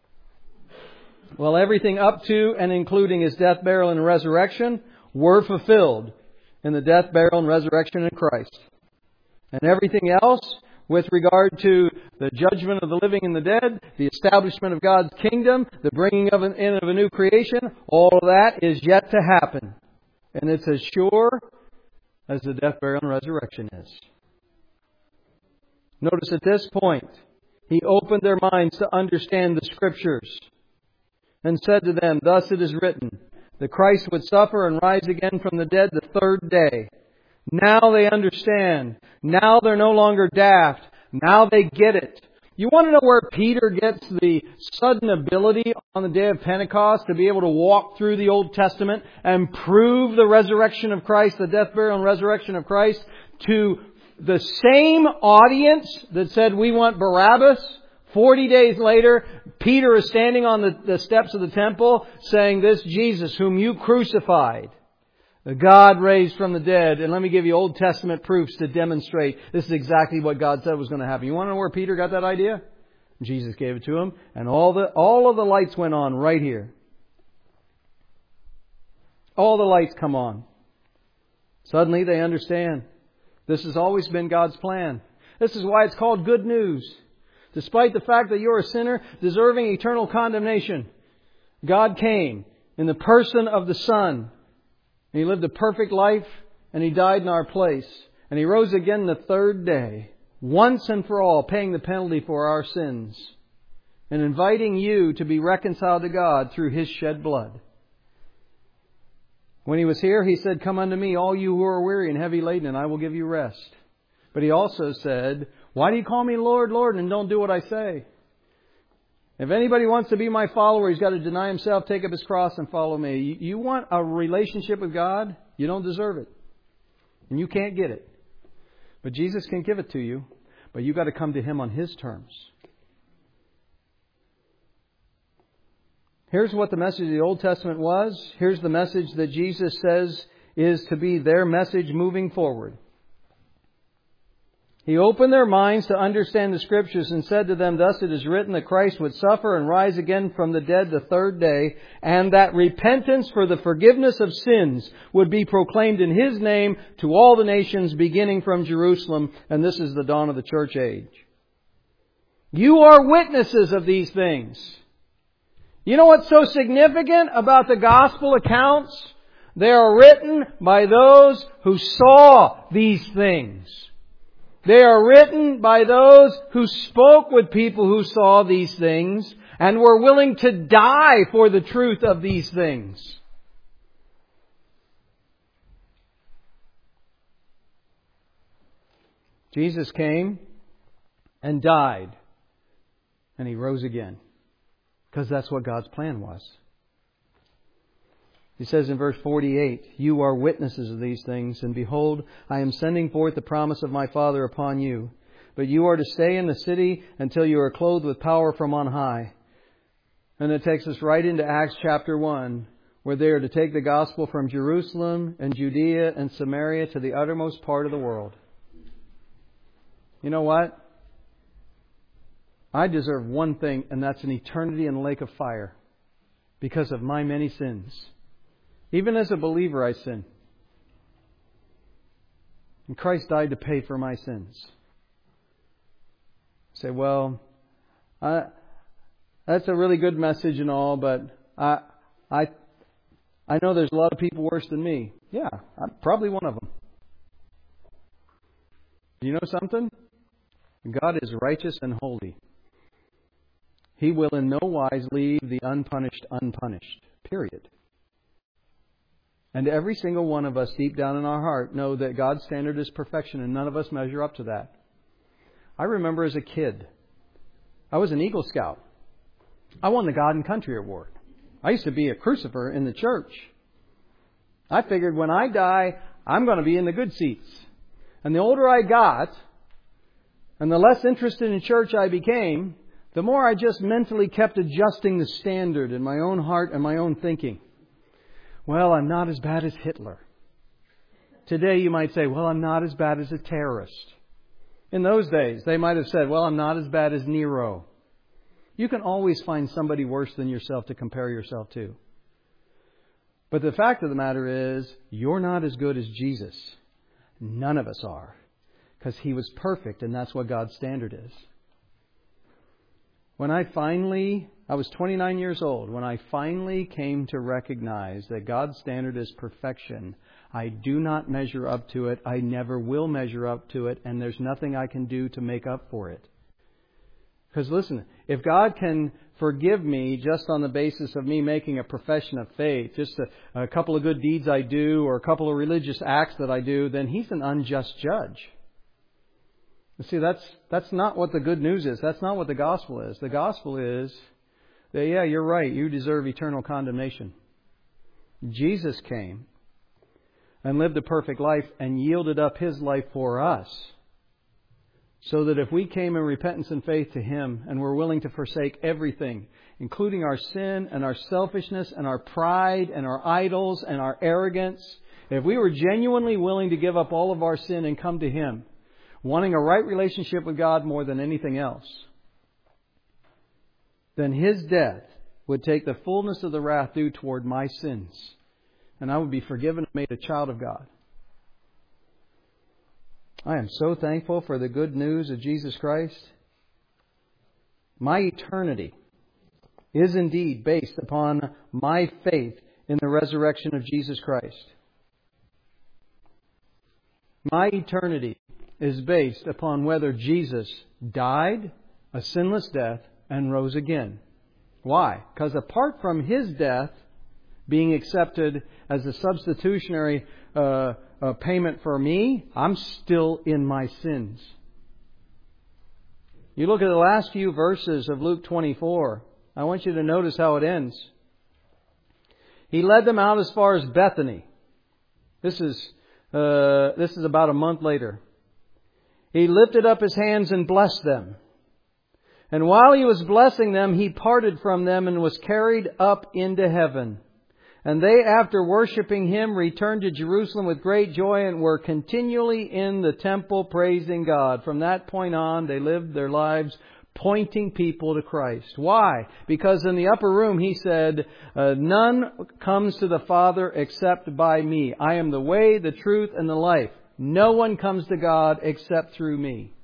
Well, everything up to and including His death, burial, and resurrection were fulfilled in the death, burial, and resurrection in Christ. And everything else, with regard to the judgment of the living and the dead, the establishment of God's kingdom, the bringing of a new creation, all of that is yet to happen. And it's as sure as the death, burial, and resurrection is. Notice at this point, He opened their minds to understand the Scriptures and said to them, "Thus it is written, the Christ would suffer and rise again from the dead the 3rd day." Now they understand. Now they're no longer daft. Now they get it. You want to know where Peter gets the sudden ability on the day of Pentecost to be able to walk through the Old Testament and prove the resurrection of Christ, the death, burial, and resurrection of Christ to the same audience that said, "We want Barabbas"? 40 days later, Peter is standing on the steps of the temple saying, "This Jesus whom you crucified, God raised from the dead." And let me give you Old Testament proofs to demonstrate this is exactly what God said was going to happen. You want to know where Peter got that idea? Jesus gave it to him. And all of the lights went on right here. All the lights come on. Suddenly they understand. This has always been God's plan. This is why it's called good news. Despite the fact that you're a sinner deserving eternal condemnation, God came in the person of the Son. And He lived a perfect life, and He died in our place. And He rose again the 3rd day, once and for all, paying the penalty for our sins, and inviting you to be reconciled to God through His shed blood. When He was here, He said, "Come unto me, all you who are weary and heavy laden, and I will give you rest." But He also said, "Why do you call me Lord, Lord, and don't do what I say?" If anybody wants to be my follower, he's got to deny himself, take up his cross, and follow me. You want a relationship with God? You don't deserve it. And you can't get it. But Jesus can give it to you. But you've got to come to Him on His terms. Here's what the message of the Old Testament was. Here's the message that Jesus says is to be their message moving forward. He opened their minds to understand the Scriptures and said to them, "Thus it is written that Christ would suffer and rise again from the dead the third day, and that repentance for the forgiveness of sins would be proclaimed in His name to all the nations, beginning from Jerusalem." And this is the dawn of the church age. You are witnesses of these things. You know what's so significant about the gospel accounts? They are written by those who saw these things. They are written by those who spoke with people who saw these things and were willing to die for the truth of these things. Jesus came and died, and He rose again, because that's what God's plan was. He says in verse 48, "You are witnesses of these things, and behold, I am sending forth the promise of my Father upon you. But you are to stay in the city until you are clothed with power from on high." And it takes us right into Acts chapter 1, where they are to take the gospel from Jerusalem and Judea and Samaria to the uttermost part of the world. You know what? I deserve one thing, and that's an eternity in the lake of fire because of my many sins. Even as a believer, I sin. And Christ died to pay for my sins. You say, well, that's a really good message and all, but I know there's a lot of people worse than me. Yeah, I'm probably one of them. You know something? God is righteous and holy. He will in no wise leave the unpunished unpunished. Period. And every single one of us deep down in our heart know that God's standard is perfection, and none of us measure up to that. I remember as a kid, I was an Eagle Scout. I won the God and Country Award. I used to be a crucifer in the church. I figured when I die, I'm going to be in the good seats. And the older I got, and the less interested in church I became, the more I just mentally kept adjusting the standard in my own heart and my own thinking. Well, I'm not as bad as Hitler. Today you might say, well, I'm not as bad as a terrorist. In those days, they might have said, well, I'm not as bad as Nero. You can always find somebody worse than yourself to compare yourself to. But the fact of the matter is, you're not as good as Jesus. None of us are. Because He was perfect, and that's what God's standard is. When I was 29 years old, when I finally came to recognize that God's standard is perfection, I do not measure up to it. I never will measure up to it, and there's nothing I can do to make up for it. Because listen, if God can forgive me just on the basis of me making a profession of faith, just a couple of good deeds I do, or a couple of religious acts that I do, then He's an unjust judge. You see, that's not what the good news is. That's not what the gospel is. The gospel is that, yeah, you're right, you deserve eternal condemnation. Jesus came and lived a perfect life and yielded up His life for us. So that if we came in repentance and faith to Him and were willing to forsake everything, including our sin and our selfishness and our pride and our idols and our arrogance, if we were genuinely willing to give up all of our sin and come to Him, wanting a right relationship with God more than anything else, then His death would take the fullness of the wrath due toward my sins, and I would be forgiven and made a child of God. I am so thankful for the good news of Jesus Christ. My eternity is indeed based upon my faith in the resurrection of Jesus Christ. My eternity is based upon whether Jesus died a sinless death and rose again. Why? Because apart from His death being accepted as a substitutionary payment for me, I'm still in my sins. You look at the last few verses of Luke 24. I want you to notice how it ends. He led them out as far as Bethany. This is about a month later. He lifted up His hands and blessed them. And while He was blessing them, He parted from them and was carried up into heaven. And they, after worshiping Him, returned to Jerusalem with great joy and were continually in the temple praising God. From that point on, they lived their lives pointing people to Christ. Why? Because in the upper room He said, none comes to the Father except by me. I am the way, the truth, and the life. No one comes to God except through me.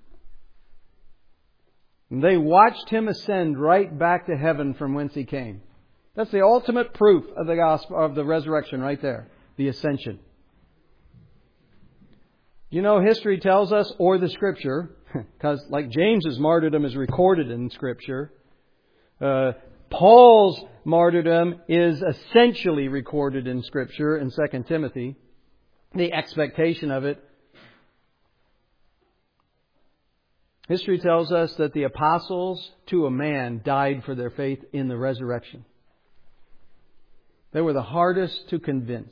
And they watched Him ascend right back to heaven from whence He came. That's the ultimate proof of the gospel, of the resurrection right there. The ascension. You know, history tells us, or the Scripture, because like James's martyrdom is recorded in Scripture, Paul's martyrdom is essentially recorded in Scripture in 2 Timothy. The expectation of it. History tells us that the apostles, to a man, died for their faith in the resurrection. They were the hardest to convince.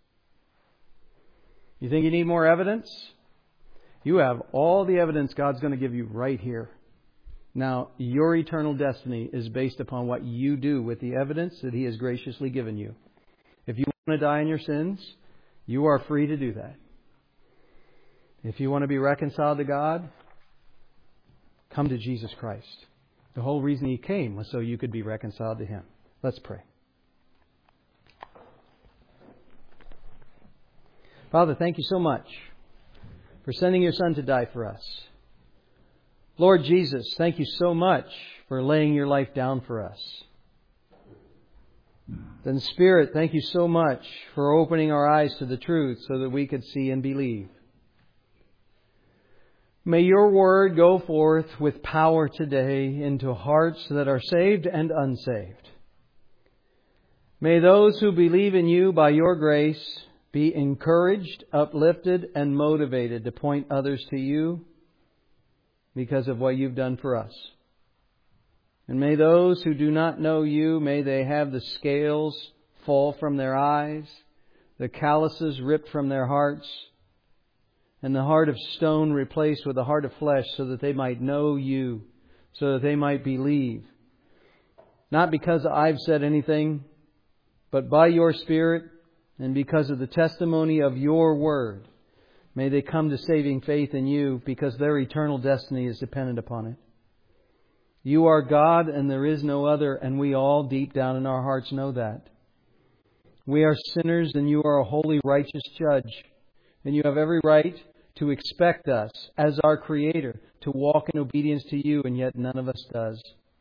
You think you need more evidence? You have all the evidence God's going to give you right here. Now, your eternal destiny is based upon what you do with the evidence that He has graciously given you. If you want to die in your sins, you are free to do that. If you want to be reconciled to God, come to Jesus Christ. The whole reason He came was so you could be reconciled to Him. Let's pray. Father, thank you so much for sending your Son to die for us. Lord Jesus, thank you so much for laying your life down for us. Then Spirit, thank you so much for opening our eyes to the truth so that we could see and believe. May your word go forth with power today into hearts that are saved and unsaved. May those who believe in you by your grace be encouraged, uplifted, and motivated to point others to you because of what you've done for us. And may those who do not know you, may they have the scales fall from their eyes, the calluses ripped from their hearts, and the heart of stone replaced with a heart of flesh so that they might know you, so that they might believe. Not because I've said anything, but by your Spirit and because of the testimony of your word. May they come to saving faith in you because their eternal destiny is dependent upon it. You are God and there is no other, and we all deep down in our hearts know that. We are sinners and you are a holy, righteous judge. And you have every right to expect us, as our Creator, to walk in obedience to you, and yet none of us does.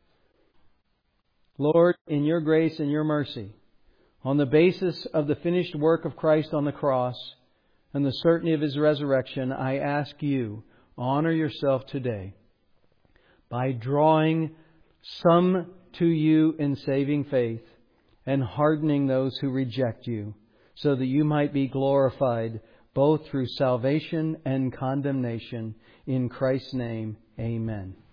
Lord, in your grace and your mercy, on the basis of the finished work of Christ on the cross and the certainty of His resurrection, I ask you, honor yourself today by drawing some to you in saving faith and hardening those who reject you, so that you might be glorified both through salvation and condemnation. In Christ's name, amen.